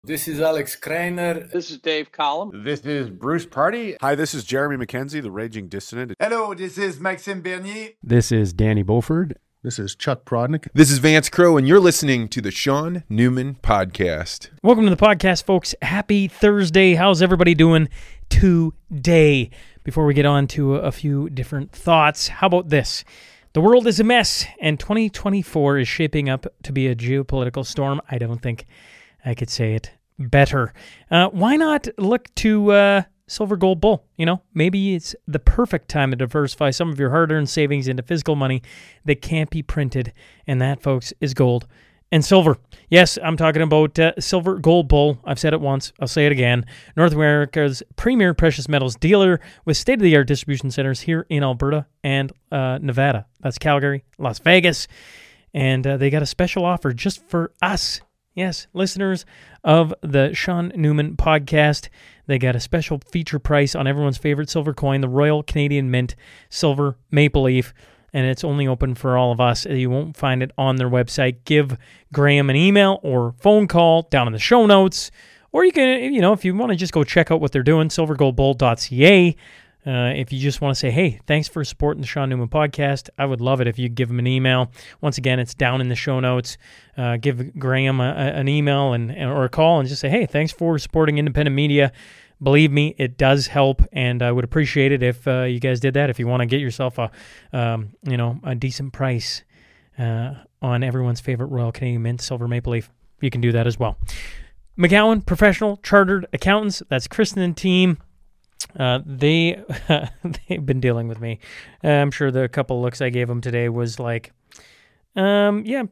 This is Alex Kreiner. This is Dave Collum. This is Bruce Party. Hi, this is Jeremy McKenzie, the Raging Dissident. Hello, this is Maxime Bernier. This is Danny Beauford. This is Chuck Prodnick. This is Vance Crowe, and you're listening to the Sean Newman Podcast. Welcome to the podcast, folks. Happy Thursday. How's everybody doing today? Before we get on to a few different thoughts, how about this? The world is a mess, and 2024 is shaping up to be a geopolitical storm. I don't think I could say it better. Why not look to Silver Gold Bull? You know, maybe it's the perfect time to diversify some of your hard-earned savings into physical money that can't be printed, and that, folks, is gold and silver. Yes, I'm talking about Silver Gold Bull. I've said it once. I'll say it again. North America's premier precious metals dealer with state-of-the-art distribution centers here in Alberta and Nevada. That's Calgary, Las Vegas, and they got a special offer just for us. Yes, listeners of the Sean Newman Podcast. They got a special feature price on everyone's favorite silver coin, the Royal Canadian Mint Silver Maple Leaf, and it's only open for all of us. You won't find it on their website. Give Graham an email or phone call down in the show notes, or you can, if you want to just go check out what they're doing, silvergoldbull.ca. If you just want to say, hey, thanks for supporting the Sean Newman Podcast, I would love it if you give him an email. Once again, it's down in the show notes. Give Graham an email or a call and just say, hey, thanks for supporting independent media. Believe me, it does help, and I would appreciate it if you guys did that. If you want to get yourself a decent price on everyone's favorite Royal Canadian Mint Silver Maple Leaf, you can do that as well. McGowan Professional Chartered Accountants, that's Kristen and team. They've been dealing with me. I'm sure the couple looks I gave them today was like, yep.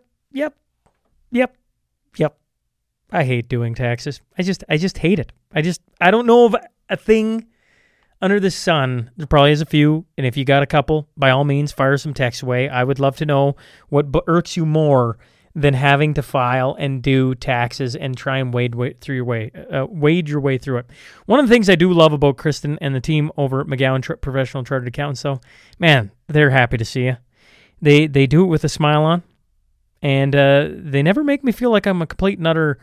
I hate doing taxes. I just hate it. I don't know of a thing under the sun. There probably is a few, and if you got a couple, by all means, fire some texts away. I would love to know what irks you more than having to file and do taxes and try and wade your way through it. One of the things I do love about Kristen and the team over at McGowan Professional Chartered Accountants, though, man, they're happy to see you. They do it with a smile on, and they never make me feel like I'm a complete and utter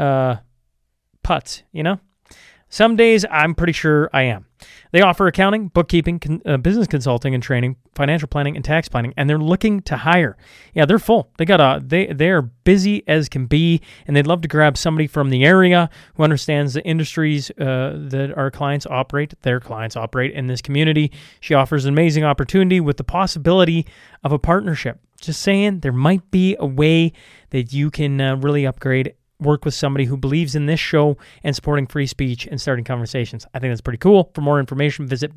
putz, Some days I'm pretty sure I am. They offer accounting, bookkeeping, business consulting and training, financial planning, and tax planning, and they're looking to hire. Yeah, they're full. They're busy as can be, and they'd love to grab somebody from the area who understands the industries that their clients operate in this community. She offers an amazing opportunity with the possibility of a partnership. Just saying, there might be a way that you can really upgrade, work with somebody who believes in this show and supporting free speech and starting conversations. I think that's pretty cool. For more information, visit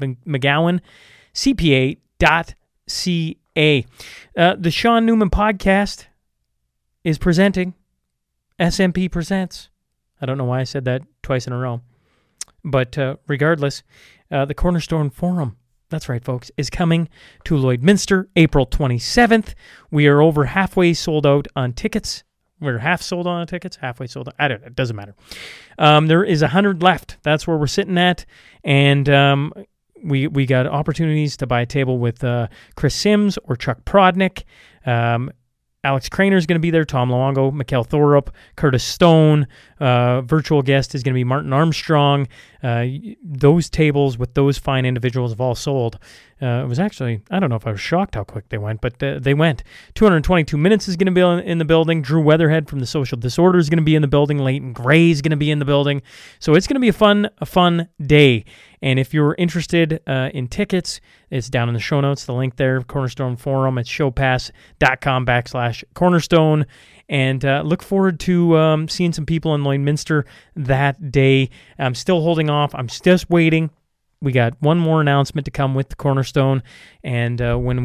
McGowanCPA.ca. The Sean Newman Podcast is presenting SMP Presents. I don't know why I said that twice in a row. But regardless, the Cornerstone Forum, that's right, folks, is coming to Lloydminster April 27th. We are over halfway sold out on tickets. We're half sold on tickets, halfway sold out. I don't know. It doesn't matter. There is 100 left. That's where we're sitting at. And we got opportunities to buy a table with Chris Sims or Chuck Prodnick. Alex Kreiner is going to be there, Tom Luongo, Mikhail Thorup, Curtis Stone. Virtual guest is going to be Martin Armstrong. Those tables with those fine individuals have all sold. It was actually, I don't know if I was shocked how quick they went, but they went. 222 Minutes is going to be in the building. Drew Weatherhead from the Social Disorder is going to be in the building. Leighton Gray is going to be in the building. So it's going to be a fun day. And if you're interested in tickets, it's down in the show notes, the link there, Cornerstone Forum at showpass.com/Cornerstone. And look forward to seeing some people in Lloydminster that day. I'm still holding off. I'm just waiting. We got one more announcement to come with the Cornerstone, and I'm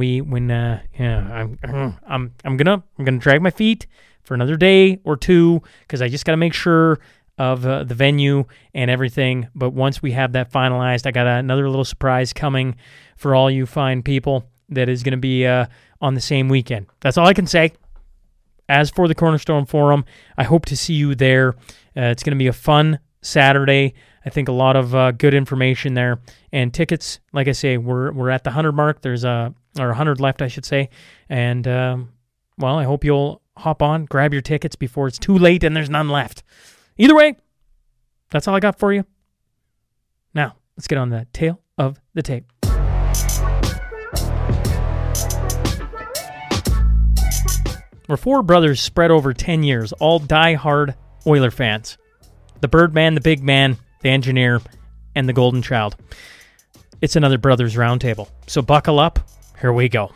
gonna drag my feet for another day or two because I just got to make sure of the venue and everything. But once we have that finalized, I got another little surprise coming for all you fine people that is going to be on the same weekend. That's all I can say. As for the Cornerstone Forum, I hope to see you there. It's going to be a fun Saturday. I think a lot of good information there. And tickets, like I say, we're at the 100 mark. There's 100 left, I should say. And, I hope you'll hop on, grab your tickets before it's too late and there's none left. Either way, that's all I got for you. Now, let's get on the tail of the tape. We're four brothers spread over 10 years, all die-hard Oiler fans. The Birdman, the Big Man, the Engineer, and the Golden Child. It's another Brothers Roundtable. So buckle up. Here we go.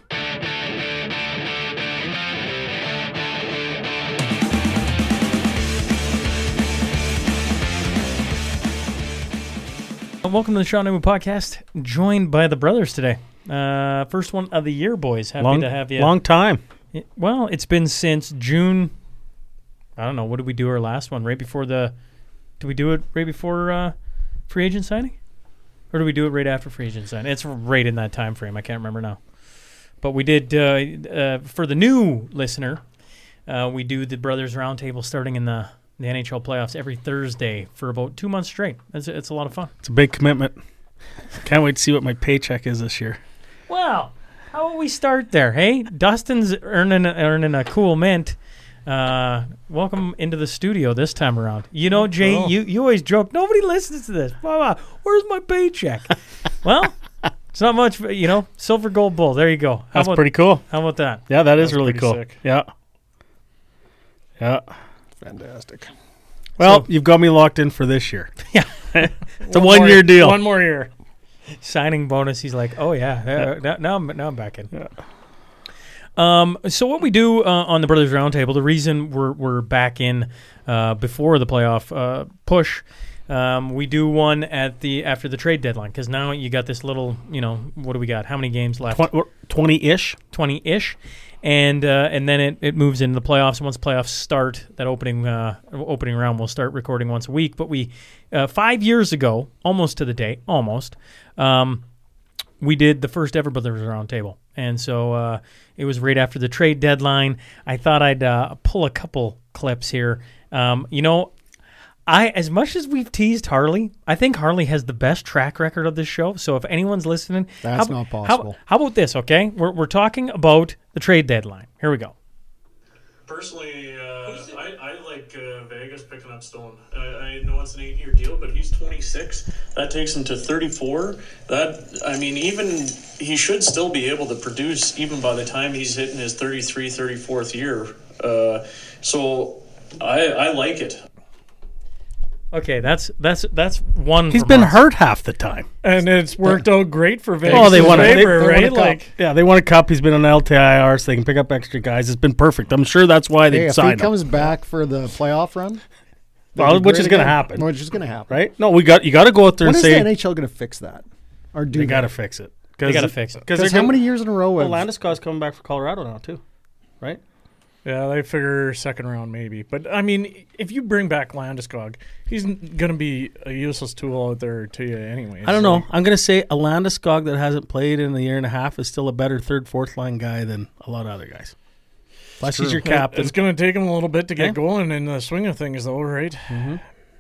Welcome to the Sean Newman Podcast. Joined by the brothers today. First one of the year, boys. Happy to have you. Long time. Well, it's been since June. I don't know. What did we do our last one? Right before the... Did we do it right before free agent signing? Or did we do it right after free agent signing? It's right in that time frame. I can't remember now. But we did, for the new listener, we do the Brothers Roundtable starting in the NHL playoffs every Thursday for about 2 months straight. It's a lot of fun. It's a big commitment. Can't wait to see what my paycheck is this year. Well, how about we start there, hey? Dustin's earning a cool mint. Welcome into the studio this time around. You know, Jay, you always joke, nobody listens to this. Where's my paycheck? Well, it's not much, silver, gold, bull. There you go. That's pretty cool. How about that? Yeah, that's really cool. Sick. Yeah. Fantastic. Well, you've got me locked in for this year. Yeah. It's a one-year deal. One more year. Signing bonus. He's like, oh, yeah. Now I'm back in. Yeah. So what we do on the Brothers Roundtable, the reason we're back in before the playoff push, we do one after the trade deadline, because now you got this little, what do we got? How many games left? 20-ish. 20-ish. And then it moves into the playoffs. And once playoffs start, that opening round, we'll start recording once a week. But we 5 years ago, almost to the day, we did the first ever Brothers Roundtable. And so it was right after the trade deadline. I thought I'd pull a couple clips here. As much as we've teased Harley, I think Harley has the best track record of this show. So if anyone's listening, That's not possible. How about this, okay? We're talking about the trade deadline. Here we go. Personally, I like Vegas picking up Stone. I know it's an 8-year deal, but he's 26. That takes him to 34. Even he should still be able to produce even by the time he's hitting his 33, 34th year. So I like it. Okay, that's one. He's been hurt half the time. And it's worked out great for Vegas. Oh, they won it. Right? They won a cup. He's been on LTIR, so they can pick up extra guys. It's been perfect. I'm sure that's why they if signed he him. comes back for the playoff run, Well, which is going to happen. Which is going to happen. Right? No, you got to go out there When and is say the NHL going to fix that? Or do they got to fix it. They got to fix it. Because how many years in a row? Well, Landeskog's coming back for Colorado now too, right? Yeah, they figure second round maybe. But, if you bring back Landeskog, he's going to be a useless tool out there to you anyway. I don't know. I'm going to say a Landeskog that hasn't played in a year and a half is still a better third, fourth line guy than a lot of other guys. Plus, he's your captain. It's going to take him a little bit to get going in the swing of things, though, right? Mm-hmm.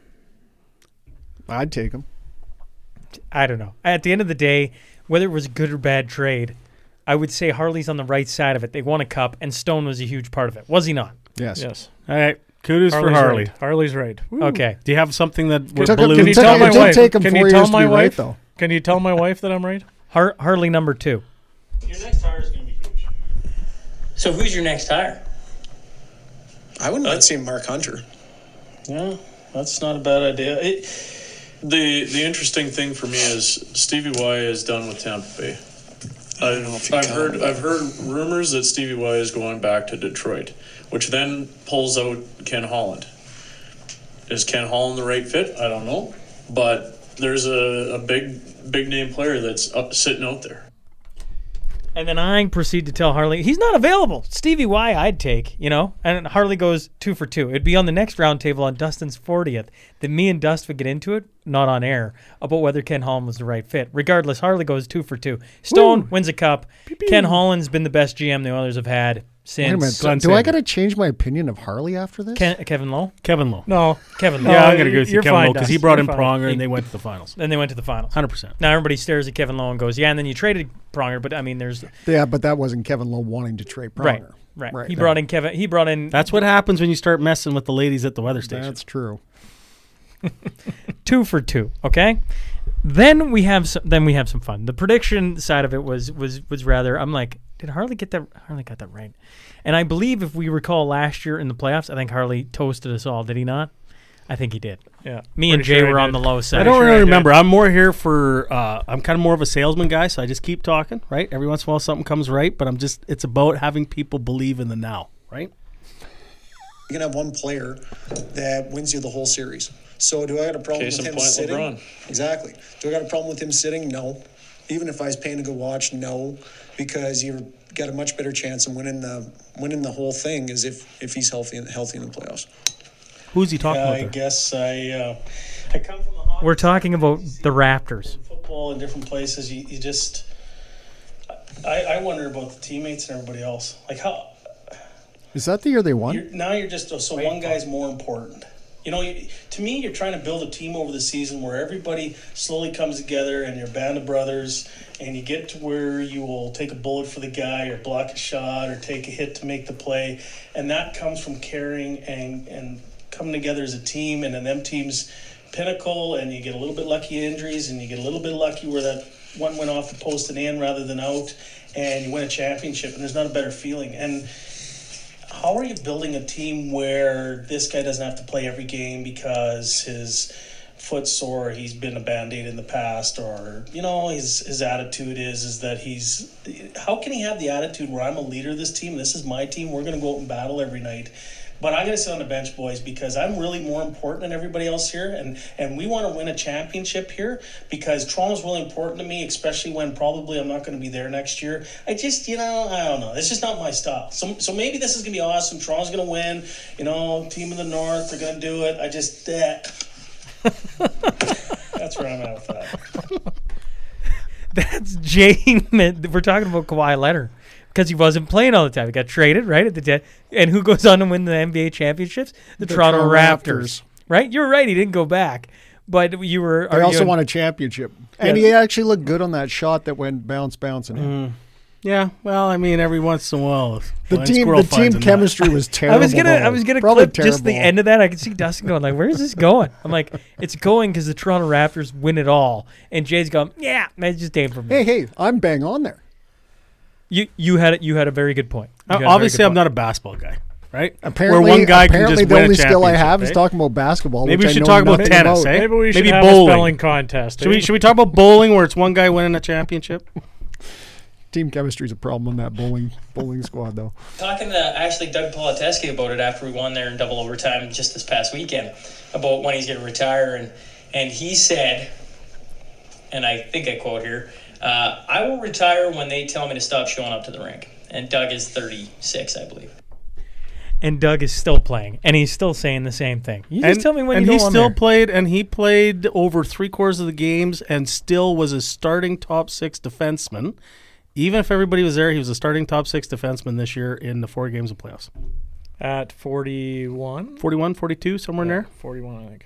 I'd take him. I don't know. At the end of the day, whether it was a good or bad trade, I would say Harley's on the right side of it. They won a cup, and Stone was a huge part of it. Was he not? Yes. All right. Kudos for Harley. Right. Harley's right. Woo. Okay. Do you have something that would Can balloon? you tell my wife? Take him Can 4 you years tell to my be wife? right, though. Can you tell my wife that I'm right? Harley number 2. Your next hire is going to be huge. So who's your next hire? I wouldn't mind seeing Mark Hunter. Yeah, that's not a bad idea. The interesting thing for me is Stevie Y is done with Tampa Bay. I've heard rumors that Stevie Y is going back to Detroit, which then pulls out Ken Holland. Is Ken Holland the right fit? I don't know, but there's a big name player that's sitting out there. And then I proceed to tell Harley, he's not available. Stevie Y I'd take, And Harley goes 2 for 2. It'd be on the next roundtable on Dustin's 40th that me and Dust would get into it, not on air, about whether Ken Holland was the right fit. Regardless, Harley goes 2 for 2. Stone wins a cup. Pew-pew. Ken Holland's been the best GM the Oilers have had since. Wait a minute. Do I got to change my opinion of Harley after this? Kevin Lowe? Kevin Lowe. No. Kevin Lowe. Yeah, I'm going to go with You're Kevin fine, Lowe because he Dust. brought You're in fine. Pronger and they went to the finals. Then they went to the finals. 100%. Now everybody stares at Kevin Lowe and goes, yeah, and then you traded Pronger, but there's... Yeah, but that wasn't Kevin Lowe wanting to trade Pronger. Right. He brought in Kevin. He brought in... That's what happens when you start messing with the ladies at the weather station. That's true. 2 for 2. Okay. Then we have some fun. The prediction side of it was rather. I'm like, did Harley get that? Harley got that right. And I believe if we recall last year in the playoffs, I think Harley toasted us all. Did he not? I think he did. Yeah. Me and Jay were on the low side. I don't really remember. I'm more here for. I'm kind of more of a salesman guy, so I just keep talking. Right. Every once in a while, something comes right, but it's about having people believe in the now. Right. You can have one player that wins you the whole series. So do I got a problem with him sitting? LeBron. Exactly. Do I got a problem with him sitting? No. Even if I was paying to go watch, no, because you've got a much better chance of winning the whole thing as if he's healthy in the playoffs. Who's he talking about? I guess I come from the hockey. We're talking about the Raptors. Football in different places. You just I wonder about the teammates and everybody else. Like how is that the year they won? Now you're just so one guy's more important. You know, to me, you're trying to build a team over the season where everybody slowly comes together and you're a band of brothers and you get to where you will take a bullet for the guy or block a shot or take a hit to make the play. And that comes from caring and coming together as a team, and then them teams pinnacle, and you get a little bit lucky injuries and you get a little bit lucky where that one went off the post and in rather than out, and you win a championship, and there's not a better feeling. And how are you building a team where this guy doesn't have to play every game because his foot's sore, he's been a Band-Aid in the past, or, you know, his attitude is that how can he have the attitude where I'm a leader of this team, this is my team, we're going to go out and battle every night, but I'm going to sit on the bench, boys, because I'm really more important than everybody else here, and we want to win a championship here because Toronto's really important to me, especially when probably I'm not going to be there next year. I just, I don't know. It's just not my style. So maybe this is going to be awesome. Toronto's going to win. Team of the North, they're going to do it. I just, that's where I'm at with that. That's Jay. We're talking about Kawhi Leonard. Because he wasn't playing all the time. He got traded, right, at the dead. And who goes on to win the NBA championships? The Toronto Raptors. Right? You're right. He didn't go back. But you were... They also won a championship. And he actually looked good on that shot that went bouncing in. Yeah, well, I mean, every once in a while... The team chemistry was terrible. I was gonna clip just the end of that. I could see Dustin going, like, where is this going? I'm like, it's going because the Toronto Raptors win it all. And Jay's going, yeah, that just came from me. Hey, I'm bang on there. You had a very good point. Obviously, I'm not a basketball guy, right? Apparently, where one guy can just the win only a skill I have right? is talking about basketball. Maybe we should talk about tennis. Eh? Maybe we should have bowling. a spelling contest. Should we talk about bowling, where it's one guy winning a championship? Team chemistry is a problem on that bowling squad, though. Talking to actually Doug Politeski about it after we won there in double overtime just this past weekend about when he's going to retire, and he said, and I think I quote here. I will retire when they tell me to stop showing up to the rink. And Doug is 36, I believe. And Doug is still playing, and he's still saying the same thing. You just tell me when you go on played, and he played over 3/4 of the games, and still was a starting top 6 defenseman. Even if everybody was there, he was a starting top 6 defenseman this year in the 4 games of playoffs. At 41? 41, 42, somewhere in there? 41, I think.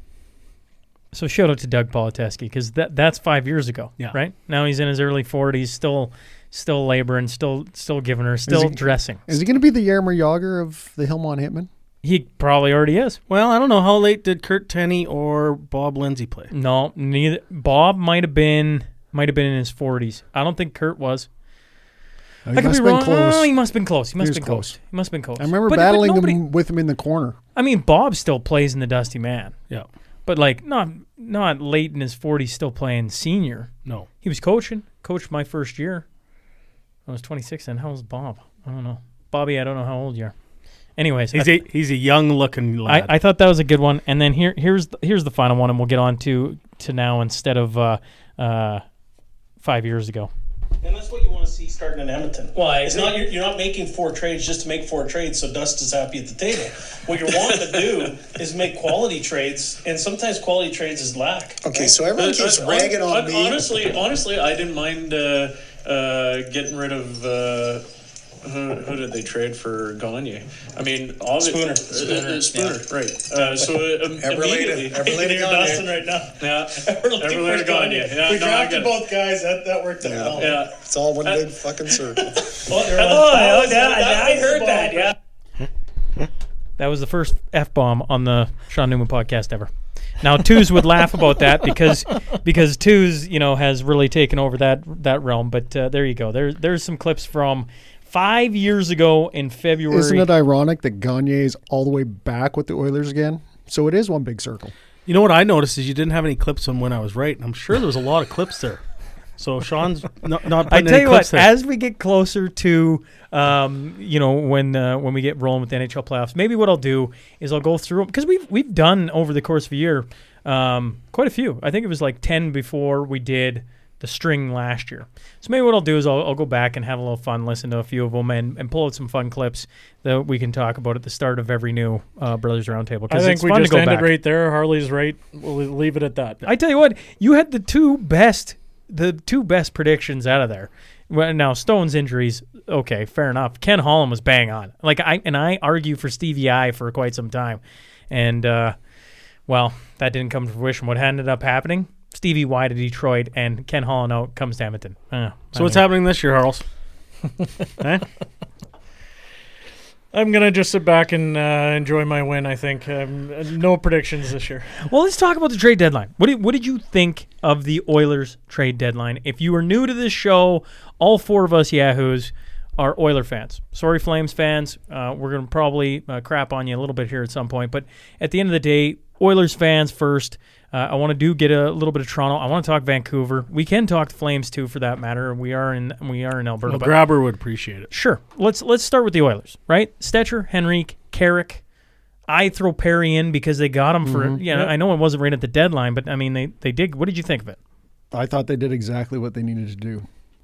So shout out to Doug Politeski because that's 5 years ago, right? Now he's in his early 40s, still laboring, still giving her, dressing. Is he going to be the Jaromir Jagr of the Hillman Hitmen? He probably already is. Well, I don't know. How late did Kurt Tenney or Bob Lindsay play? No, neither. Bob might have been in his 40s. I don't think Kurt was. I could be wrong. Oh, he must have been close. He must have been close. I remember battling with him in the corner. I mean, Bob still plays in the Dusty Man. Yeah. But, like, not late in his 40s still playing senior. No. He was coached my first year. I was 26 then. How old was Bob? I don't know. Bobby, I don't know how old you are. Anyways. He's a young-looking lad. I thought that was a good one. And then here's the final one, and we'll get on to now instead of 5 years ago. And that's what you want to see starting in Edmonton. Well, it's not you're not making 4 trades just to make 4 trades so Dust is happy at the table. What you're wanting to do is make quality trades, and sometimes quality trades is lack. Okay, so everyone keeps ragging on me. Honestly, I didn't mind getting rid of who did they trade for Gagne? I mean, Spooner, yeah. Right. So immediately, Everlander Dustin right now. Yeah, Everlander Gagne. Yeah, we drafted both guys. That worked out well. Yeah, it's all one big fucking circle. I heard that. Yeah. That was the first F-bomb on the Sean Newman podcast ever. Now, Twos would laugh about that because Twos, has really taken over that realm. But there you go. There's some clips from 5 years ago in February. Isn't it ironic that Gagne is all the way back with the Oilers again? So it is one big circle. You know what I noticed is you didn't have any clips on when I was right, and I'm sure there was a lot of clips there. So Sean's not putting I tell any you clips what, there. as we get closer to, when we get rolling with the NHL playoffs, maybe what I'll do is I'll go through them because we've done over the course of a year quite a few. I think it was like 10 before we did the string last year. So maybe what I'll do is I'll go back and have a little fun, listen to a few of them, and pull out some fun clips that we can talk about at the start of every new Brothers Roundtable. I think we just ended right there. Harley's right. We'll leave it at that. I tell you what, you had the two best predictions out of there. Well, now Stone's injuries, okay, fair enough. Ken Holland was bang on. I argue for Stevie I for quite some time, and that didn't come to fruition. What ended up happening? Stevie Y to Detroit, and Ken Holland out comes to Edmonton. So what's happening this year, Harles? I'm going to just sit back and enjoy my win, I think. No predictions this year. Well, let's talk about the trade deadline. What did you think of the Oilers trade deadline? If you are new to this show, all four of us Yahoos are Oiler fans. Sorry, Flames fans. We're going to probably crap on you a little bit here at some point. But at the end of the day, Oilers fans first. I want to get a little bit of Toronto. I want to talk Vancouver. We can talk the Flames too, for that matter. We are in Alberta. Well, Grabber would appreciate it. Sure. Let's start with the Oilers, right? Stetcher, Henrique, Carrick. I throw Perry in because they got him for. I know it wasn't right at the deadline, but I mean they did. What did you think of it? I thought they did exactly what they needed to do.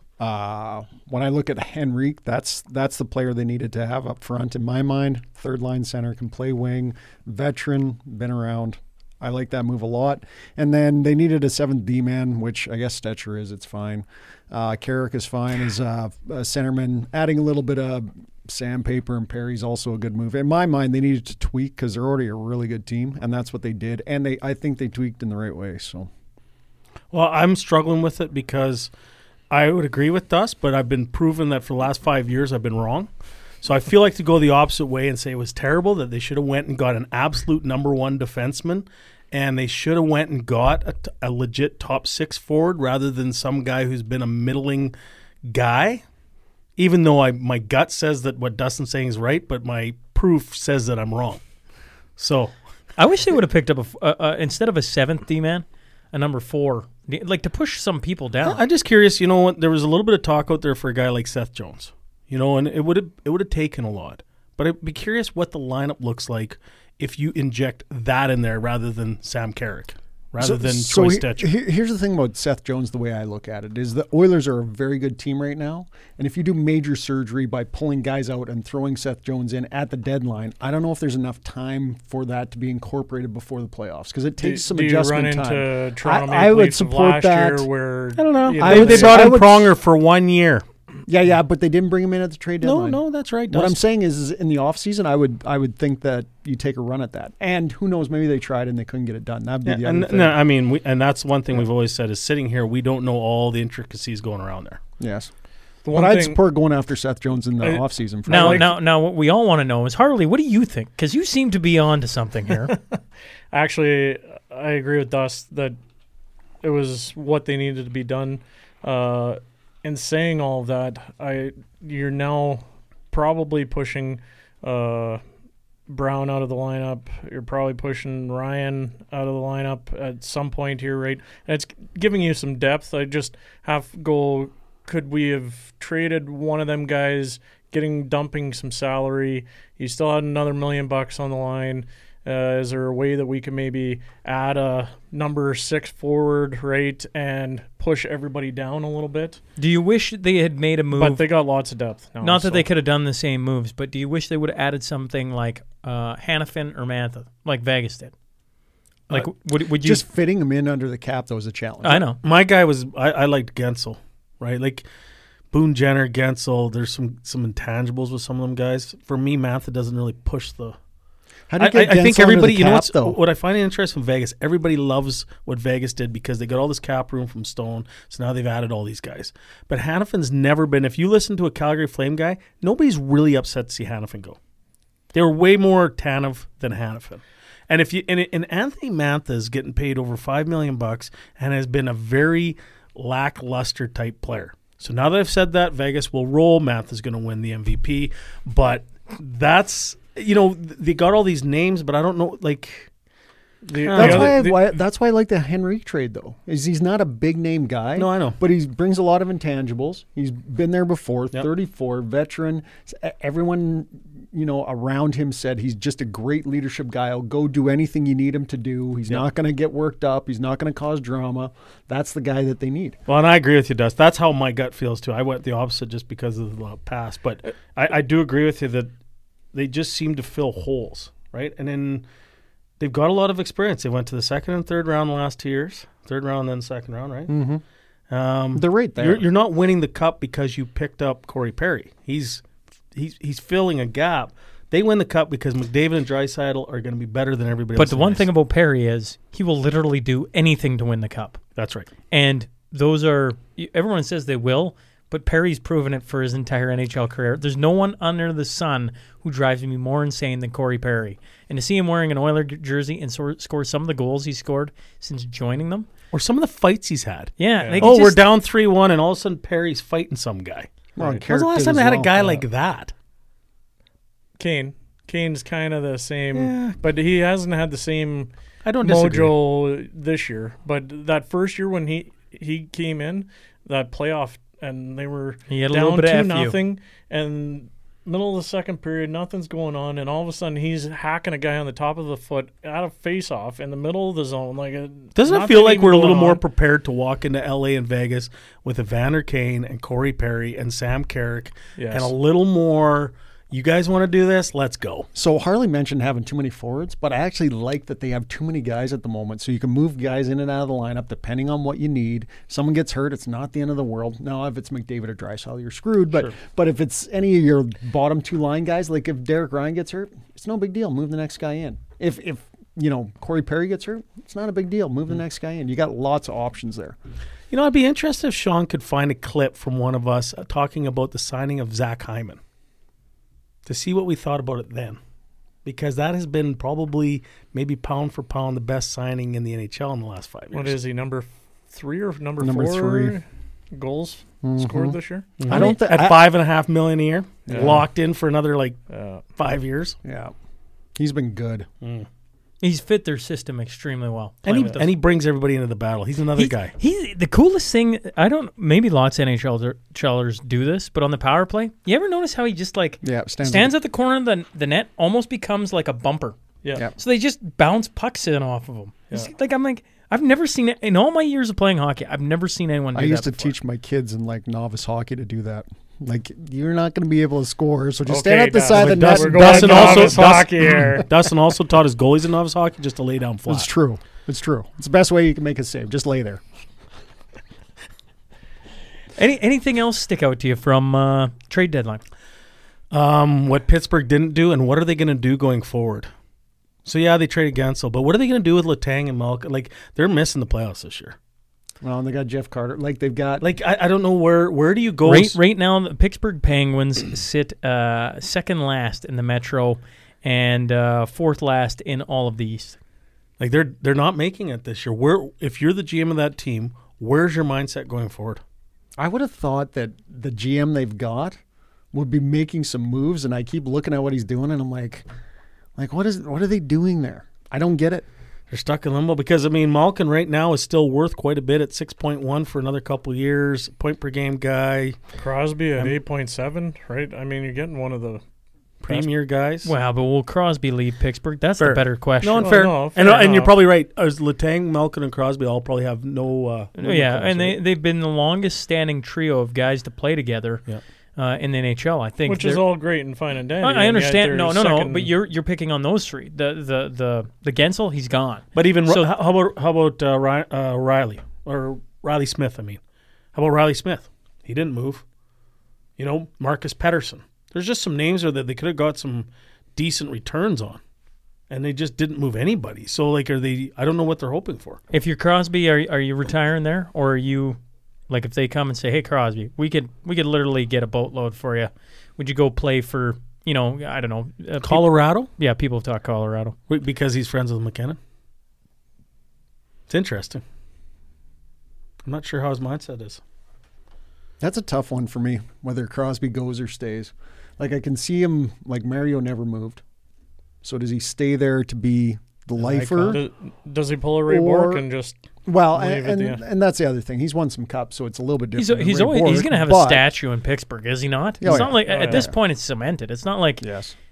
When I look at Henrique, that's the player they needed to have up front in my mind. Third line center, can play wing, veteran, been around. I like that move a lot. And then they needed a seventh D-man, which I guess Stetcher is. It's fine. Carrick is fine as a centerman. Adding a little bit of sandpaper and Perry's also a good move. In my mind, they needed to tweak because they're already a really good team, and that's what they did. And I think they tweaked in the right way. So, well, I'm struggling with it because I would agree with Dust, but I've been proven that for the last 5 years I've been wrong. So I feel like to go the opposite way and say it was terrible, that they should have went and got an absolute number one defenseman, and they should have went and got a legit top six forward rather than some guy who's been a middling guy. Even though my gut says that what Dustin's saying is right, but my proof says that I'm wrong. So I wish they would have picked up instead of a seventh D-man, a number 4, like to push some people down. I'm just curious. You know what? There was a little bit of talk out there for a guy like Seth Jones. And it would have taken a lot. But I'd be curious what the lineup looks like if you inject that in there rather than Sam Carrick, rather than Troy Stetcher. Here's the thing about Seth Jones, the way I look at it, is the Oilers are a very good team right now. And if you do major surgery by pulling guys out and throwing Seth Jones in at the deadline, I don't know if there's enough time for that to be incorporated before the playoffs because it takes some adjustment time. Do you run into Toronto I would Leafs support last that. year where I don't know. They brought in Pronger for 1 year. Yeah, but they didn't bring him in at the trade deadline. No, that's right. What I'm saying is in the offseason, I would think that you take a run at that. And who knows, maybe they tried and they couldn't get it done. That'd be the other thing. No, I mean, and that's one thing we've always said is sitting here, we don't know all the intricacies going around there. Yes. But I'd support going after Seth Jones in the offseason. Now, what we all want to know is, Harley, what do you think? Because you seem to be on to something here. Actually, I agree with Dust that it was what they needed to be done. In saying all of that, you're now probably pushing Brown out of the lineup. You're probably pushing Ryan out of the lineup at some point here, right? And it's giving you some depth. I just have to go, could we have traded one of them guys, dumping some salary? You still had another $1 million on the line. Is there a way that we can maybe add a number 6 forward, right, and push everybody down a little bit? Do you wish they had made a move? But they got lots of depth now. Not that they could have done the same moves, but do you wish they would have added something like Hanifin or Mantha, like Vegas did? Like, would you just fitting him in under the cap? That was a challenge. I know. My guy was I liked Gensel, right? Like Boone Jenner, Gensel. There's some intangibles with some of them guys. For me, Mantha doesn't really push the. I think everybody, what I find interesting in Vegas, everybody loves what Vegas did because they got all this cap room from Stone, so now they've added all these guys. But Hanifin's never been, if you listen to a Calgary Flame guy, nobody's really upset to see Hanifin go. They were way more Tanev than Hanifin. And if you and Anthony Mantha is getting paid over $5 million and has been a very lackluster type player. So now that I've said that, Vegas will roll. Mantha's going to win the MVP, but that's they got all these names, but I don't know like. That's why I like the Henrique trade, though. Is he's not a big name guy. No, I know, but he brings a lot of intangibles. He's been there before. 34, veteran. Everyone around him said he's just a great leadership guy. He'll go do anything you need him to do. He's not going to get worked up. He's not going to cause drama. That's the guy that they need. Well, and I agree with you, Dust. That's how my gut feels too. I went the opposite just because of the past, but I do agree with you that they just seem to fill holes, right? And then. They've got a lot of experience. They went to the second and third round the last 2 years. Third round, then second round, right? Mm-hmm. They're right there. You're not winning the cup because you picked up Corey Perry. He's filling a gap. They win the cup because McDavid and Draisaitl are going to be better than everybody else. But the one thing about Perry is he will literally do anything to win the cup. That's right. And those are everyone says they will, but Perry's proven it for his entire NHL career. There's no one under the sun who drives me more insane than Corey Perry. And to see him wearing an Oiler jersey and score some of the goals he's scored since joining them. Or some of the fights he's had. Yeah. Like we're down 3-1 and all of a sudden Perry's fighting some guy. Right. When's the last time they had a guy like that? Kane's kind of the same, but he hasn't had the same mojo this year. But that first year when he came in, that playoff, and they were down 2-0, and middle of the second period, nothing's going on, and all of a sudden he's hacking a guy on the top of the foot out of face-off in the middle of the zone. Doesn't it feel like we're a little more prepared to walk into L.A. and Vegas with Evander Kane and Corey Perry and Sam Carrick and a little more, you guys want to do this? Let's go. So Harley mentioned having too many forwards, but I actually like that they have too many guys at the moment, so you can move guys in and out of the lineup depending on what you need. If someone gets hurt, it's not the end of the world. Now, if it's McDavid or Draisaitl, you're screwed, but if it's any of your bottom two line guys, like if Derek Ryan gets hurt, it's no big deal. Move the next guy in. If Corey Perry gets hurt, it's not a big deal. Move the next guy in. You got lots of options there. I'd be interested if Sean could find a clip from one of us talking about the signing of Zach Hyman, to see what we thought about it then. Because that has been probably, maybe pound for pound, the best signing in the NHL in the last 5 years. What is he, number 3 or number 4 goals scored this year? Mm-hmm. At $5.5 million a year, locked in for another 5 years. Yeah, he's been good. He's fit their system extremely well. And he brings everybody into the battle. He's another guy. He's the coolest thing. Maybe lots of NHLers do this, but on the power play, you ever notice how he just stands at the corner of the net, almost becomes like a bumper. Yeah. So they just bounce pucks in off of him. Yeah. I've never seen it in all my years of playing hockey. I've never seen anyone do that. I used to teach my kids in novice hockey to do that. You're not going to be able to score, so just stand at the side of the net. Dustin also taught his goalies in novice hockey just to lay down flat. It's true. It's the best way you can make a save. Just lay there. Anything else stick out to you from trade deadline? What Pittsburgh didn't do, and what are they going to do going forward? So, they traded Gensel, but what are they going to do with Letang and Malkin? They're missing the playoffs this year. Well, and they got Jeff Carter. They've got... I don't know where do you go? Right now, the Pittsburgh Penguins sit second last in the Metro and fourth last in all of the East. They're not making it this year. If you're the GM of that team, where's your mindset going forward? I would have thought that the GM they've got would be making some moves, and I keep looking at what he's doing, and I'm like, what are they doing there? I don't get it. They're stuck in limbo because, Malkin right now is still worth quite a bit at 6.1 for another couple of years, point per game guy. Crosby at 8.7, right? You're getting one of the premier guys. Wow, but will Crosby leave Pittsburgh? That's the better question. No, fair. And you're probably right. As Letang, Malkin, and Crosby all probably have no and they've been the longest standing trio of guys to play together. Yeah. In the NHL, I think, which is all great and fine and dandy. I understand. No. But you're picking on those three. The Gensel, he's gone. But even how about Riley or Riley Smith? How about Riley Smith? He didn't move. Marcus Pettersson. There's just some names there that they could have got some decent returns on, and they just didn't move anybody. So are they? I don't know what they're hoping for. If you're Crosby, are you retiring there, or are you? If they come and say, "Hey, Crosby, we could literally get a boatload for you," would you go play for I don't know. Colorado? People have talked Colorado. Because he's friends with McKinnon? It's interesting. I'm not sure how his mindset is. That's a tough one for me, whether Crosby goes or stays. Like, I can see him, like Mario never moved. So does he stay there to be the lifer? Does he pull a Ray Bourque and just... Well, and that's the other thing. He's won some cups, so it's a little bit different. He's going to have a statue in Pittsburgh, is he not? It's not like at this point it's cemented. It's not like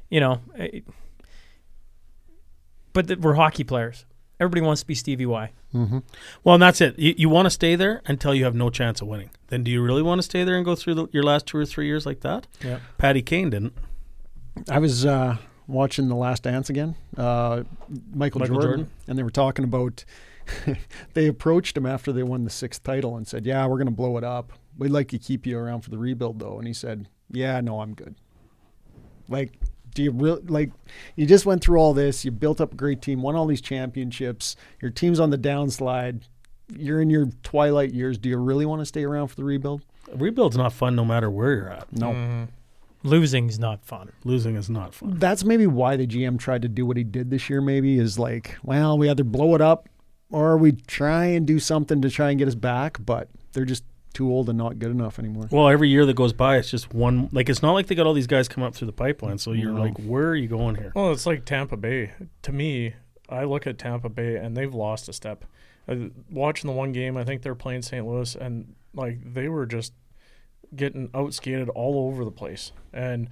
but we're hockey players. Everybody wants to be Stevie Y. Mm-hmm. Well, and that's it. You want to stay there until you have no chance of winning. Then do you really want to stay there and go through your last 2 or 3 years like that? Yeah. Patty Kane didn't. I was watching The Last Dance again, Michael Jordan, and they were talking about they approached him after they won the 6th title and said, yeah, we're going to blow it up. We'd like to keep you around for the rebuild, though. And he said, yeah, no, I'm good. Like, do you really, like, you just went through all this. You built up a great team, won all these championships. Your team's on the downslide. You're in your twilight years. Do you really want to stay around for the rebuild? A rebuild's not fun no matter where you're at. No. Losing's not fun. Losing is not fun. That's maybe why the GM tried to do what he did this year, maybe, is like, well, we either blow it up or we try and do something to try and get us back, but they're just too old and not good enough anymore. Well, every year that goes by, it's just one. Like, it's not like they got all these guys coming up through the pipeline, so you're like, where are you going here? Well, it's like Tampa Bay. To me, I look at Tampa Bay, and they've lost a step. Watching the one game, I think they're playing St. Louis, and, like, they were just getting outskated all over the place. And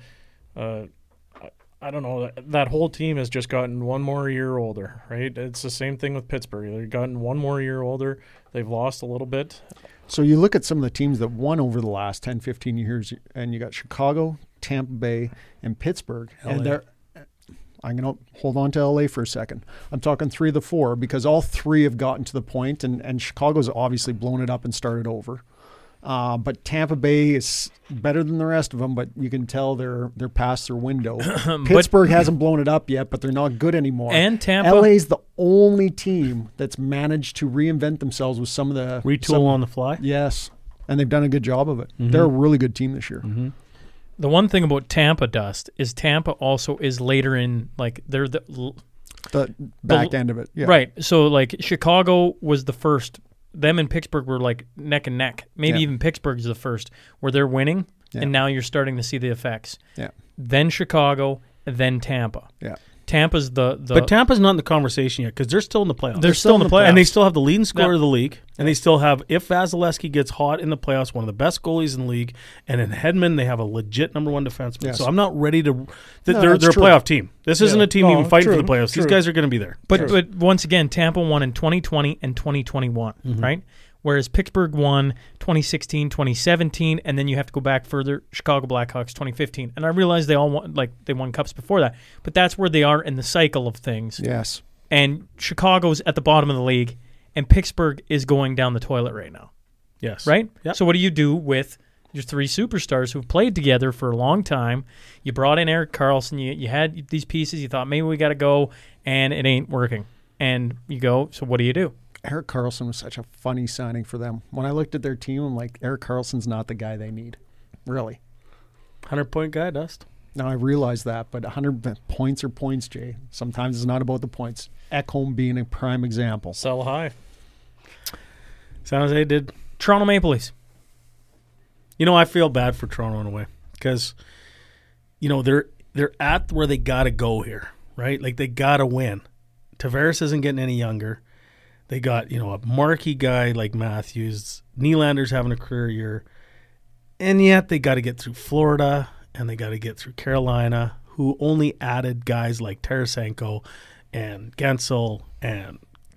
I don't know, that whole team has just gotten one more year older, right? It's the same thing with Pittsburgh. They've gotten one more year older. They've lost a little bit. So you look at some of the teams that won over the last 10, 15 years, and you got Chicago, Tampa Bay, and Pittsburgh. LA. And I'm going to hold on to LA for a second. I'm talking 3 of the 4 because all 3 have gotten to the point, and Chicago's obviously blown it up and started over. But Tampa Bay is better than the rest of them, but you can tell they're past their window. Pittsburgh hasn't blown it up yet, but they're not good anymore. And Tampa, LA's the only team that's managed to reinvent themselves with some of the retool on the fly. Yes, and they've done a good job of it. Mm-hmm. They're a really good team this year. Mm-hmm. The one thing about Tampa, Dust, is Tampa also is later in, like, they're the back end of it. Yeah. Right. So, like, Chicago was the first. Them and Pittsburgh were like neck and neck. Maybe even Pittsburgh's the first where they're winning, and now you're starting to see the effects. Yeah. Then Chicago, then Tampa. Yeah. Tampa's But Tampa's not in the conversation yet because they're still in the playoffs. They're still in the playoffs. And they still have the leading scorer of the league. And they still have, if Vasilevsky gets hot in the playoffs, one of the best goalies in the league. And in Hedman, they have a legit number 1 defenseman. Yes. So I'm not ready to they're a playoff team. This isn't a team even fighting for the playoffs. These guys are going to be there. But once again, Tampa won in 2020 and 2021, right? Whereas Pittsburgh won 2016, 2017, and then you have to go back further, Chicago Blackhawks 2015. And I realize they all won cups before that, but that's where they are in the cycle of things. Yes. And Chicago's at the bottom of the league, and Pittsburgh is going down the toilet right now. Yes. Right? Yep. So what do you do with your 3 superstars who've played together for a long time? You brought in Erik Karlsson. You had these pieces. You thought maybe we got to go, and it ain't working. And you go, so what do you do? Erik Karlsson was such a funny signing for them. When I looked at their team, I'm like, Erik Karlsson's not the guy they need. Really. 100-point guy, Dust. Now, I realize that, but 100 points are points, Jay. Sometimes it's not about the points. Ekholm being a prime example. Sell high. San Jose did. Toronto Maple Leafs. You know, I feel bad for Toronto in a way because, you know, they're at where they got to go here, right? Like, they got to win. Tavares isn't getting any younger. They got, you know, a marquee guy like Matthews. Nylander's having a career year. And yet they got to get through Florida and they got to get through Carolina, who only added guys like Tarasenko and Gensel and